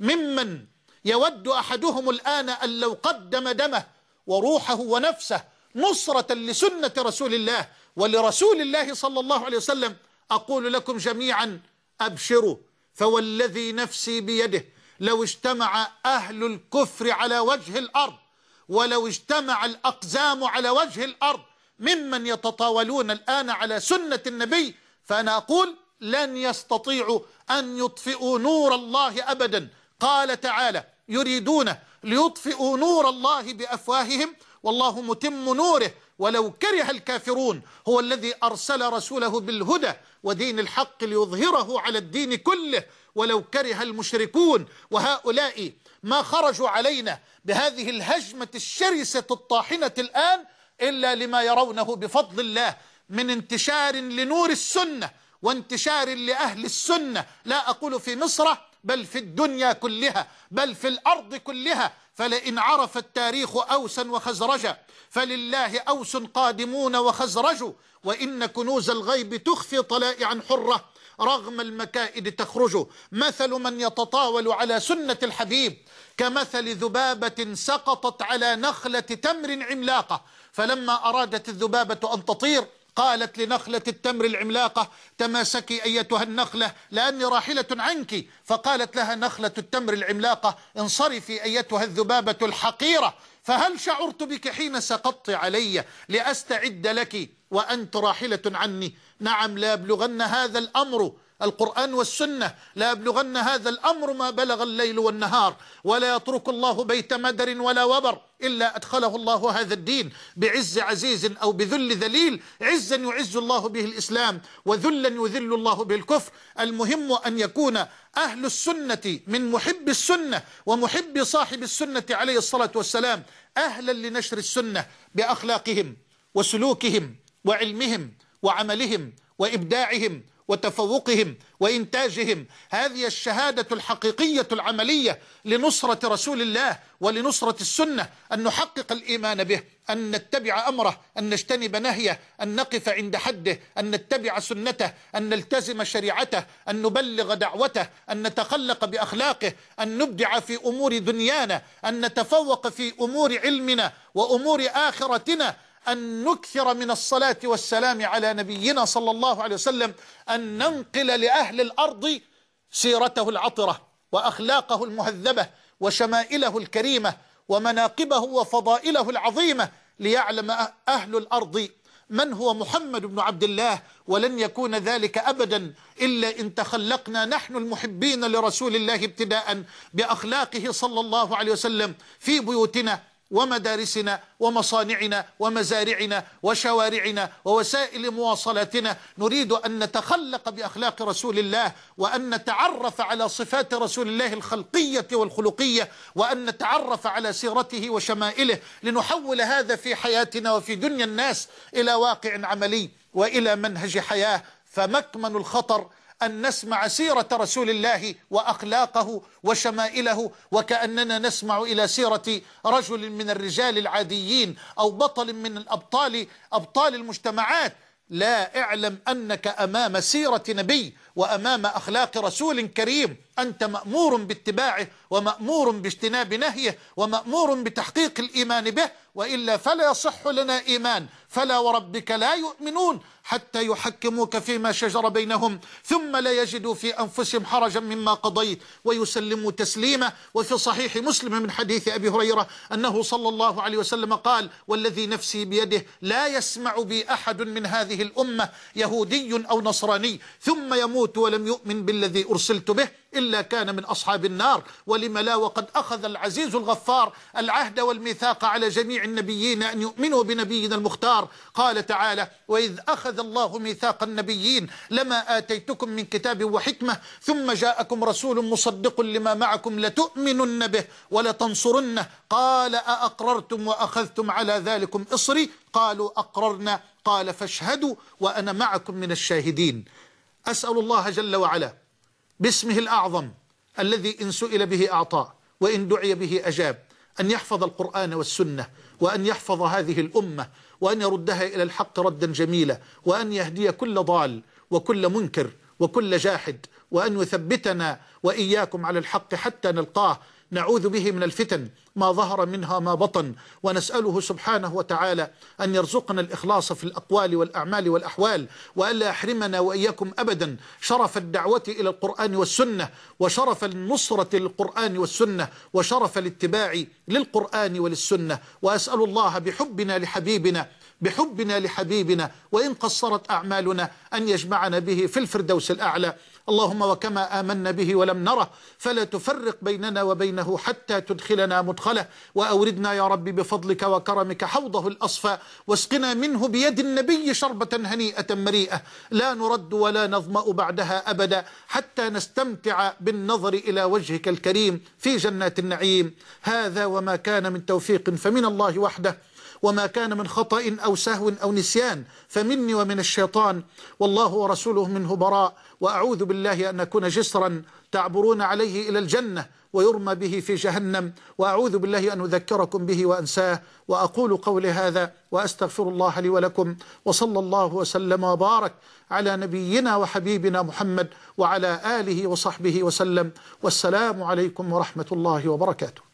ممن يود أحدهم الآن أن لو قدم دمه وروحه ونفسه نصرة لسنة رسول الله ولرسول الله صلى الله عليه وسلم، أقول لكم جميعا أبشروا، فوالذي نفسي بيده لو اجتمع أهل الكفر على وجه الأرض، ولو اجتمع الأقزام على وجه الأرض ممن يتطاولون الآن على سنة النبي، فأنا أقول لن يستطيعوا أن يطفئوا نور الله أبدا. قال تعالى: يريدون ليطفئوا نور الله بأفواههم والله متم نوره ولو كره الكافرون. هو الذي أرسل رسوله بالهدى ودين الحق ليظهره على الدين كله ولو كره المشركون. وهؤلاء ما خرجوا علينا بهذه الهجمة الشرسة الطاحنة الآن إلا لما يرونه بفضل الله من انتشار لنور السنة وانتشار لأهل السنة، لا أقول في مصر بل في الدنيا كلها، بل في الأرض كلها. فلئن عرف التاريخ أوسا وخزرجا فلله أوس قادمون وخزرج، وإن كنوز الغيب تخفي طلائعا حرة رغم المكائد تخرج. مثل من يتطاول على سنة الحبيب كمثل ذبابة سقطت على نخلة تمر عملاقة، فلما أرادت الذبابة أن تطير قالت لنخلة التمر العملاقة: تماسكي أيتها النخلة لأني راحلة عنك. فقالت لها نخلة التمر العملاقة: انصرفي أيتها الذبابة الحقيرة، فهل شعرت بك حين سقطت علي لأستعد لك وأنت راحلة عني؟ نعم، لا يبلغن هذا الأمر القرآن والسنة، لا يبلغن هذا الأمر ما بلغ الليل والنهار، ولا يترك الله بيت مدر ولا وبر إلا أدخله الله هذا الدين بعز عزيز أو بذل ذليل. عزا يعز الله به الإسلام، وذلا يذل الله به الكفر. المهم أن يكون أهل السنة من محب السنة ومحب صاحب السنة عليه الصلاة والسلام أهلا لنشر السنة بأخلاقهم وسلوكهم وعلمهم وعملهم وإبداعهم وتفوقهم وإنتاجهم. هذه الشهادة الحقيقية العملية لنصرة رسول الله ولنصرة السنة، أن نحقق الإيمان به، أن نتبع أمره، أن نجتنب نهيه، أن نقف عند حده، أن نتبع سنته، أن نلتزم شريعته، أن نبلغ دعوته، أن نتخلق بأخلاقه، أن نبدع في أمور دنيانا، أن نتفوق في أمور علمنا وأمور آخرتنا، أن نكثر من الصلاة والسلام على نبينا صلى الله عليه وسلم، أن ننقل لأهل الأرض سيرته العطرة وأخلاقه المهذبة وشمائله الكريمة ومناقبه وفضائله العظيمة، ليعلم أهل الأرض من هو محمد بن عبد الله. ولن يكون ذلك أبدا إلا إن تخلقنا نحن المحبين لرسول الله ابتداء بأخلاقه صلى الله عليه وسلم في بيوتنا ومدارسنا ومصانعنا ومزارعنا وشوارعنا ووسائل مواصلاتنا. نريد أن نتخلق بأخلاق رسول الله، وأن نتعرف على صفات رسول الله الخلقية والخلقية، وأن نتعرف على سيرته وشمائله، لنحول هذا في حياتنا وفي دنيا الناس إلى واقع عملي وإلى منهج حياة. فمكمن الخطر أن نسمع سيرة رسول الله وأخلاقه وشمائله وكأننا نسمع إلى سيرة رجل من الرجال العاديين أو بطل من أبطال المجتمعات. لا، اعلم أنك أمام سيرة نبي وأمام أخلاق رسول كريم، أنت مأمور باتباعه ومأمور باجتناب نهيه ومأمور بتحقيق الإيمان به، وإلا فلا يصح لنا إيمان. فلا وربك لا يؤمنون حتى يحكموك فيما شجر بينهم ثم لا يجدوا في أنفسهم حرجا مما قضيت ويسلموا تسليما. وفي صحيح مسلم من حديث أبي هريرة أنه صلى الله عليه وسلم قال: والذي نفسي بيده لا يسمع بي أحد من هذه الأمة يهودي أو نصراني ثم يموت ولم يؤمن بالذي أرسلت به إلا كان من أصحاب النار. ولم لا، وقد أخذ العزيز الغفار العهد والميثاق على جميع النبيين أن يؤمنوا بنبينا المختار. قال تعالى: وإذ أخذ الله ميثاق النبيين لما آتيتكم من كتاب وحكمة ثم جاءكم رسول مصدق لما معكم لتؤمنن به ولتنصرنه قال: أأقررتم وأخذتم على ذلكم إصري؟ قالوا: أقررنا. قال: فاشهدوا وأنا معكم من الشاهدين. أسأل الله جل وعلا باسمه الأعظم الذي إن سئل به أعطى وإن دعي به أجاب، أن يحفظ القرآن والسنة، وأن يحفظ هذه الأمة، وأن يردها إلى الحق ردا جميلا، وأن يهدي كل ضال وكل منكر وكل جاحد، وأن يثبتنا وإياكم على الحق حتى نلقاه. نعوذ به من الفتن ما ظهر منها ما بطن، ونسأله سبحانه وتعالى أن يرزقنا الإخلاص في الأقوال والأعمال والأحوال، وألا يحرمنا وإياكم أبدا شرف الدعوة إلى القرآن والسنة، وشرف النصرة للقرآن والسنة، وشرف الاتباع للقرآن وللسنة. وأسأل الله بحبنا لحبيبنا وإن قصرت أعمالنا أن يجمعنا به في الفردوس الأعلى. اللهم وكما آمنا به ولم نره فلا تفرق بيننا وبينه حتى تدخلنا مدخله، وأوردنا يا رب بفضلك وكرمك حوضه الأصفى، واسقنا منه بيد النبي شربة هنيئة مريئة لا نرد ولا نظمأ بعدها أبدا، حتى نستمتع بالنظر إلى وجهك الكريم في جنات النعيم. هذا وما كان من توفيق فمن الله وحده، وما كان من خطأ أو سهو أو نسيان فمني ومن الشيطان، والله ورسوله منه براء. وأعوذ بالله أن أكون جسرا تعبرون عليه إلى الجنة ويرمى به في جهنم، وأعوذ بالله أن أذكركم به وأنساه. وأقول قولي هذا وأستغفر الله لي ولكم، وصلى الله وسلم وبارك على نبينا وحبيبنا محمد وعلى آله وصحبه وسلم، والسلام عليكم ورحمة الله وبركاته.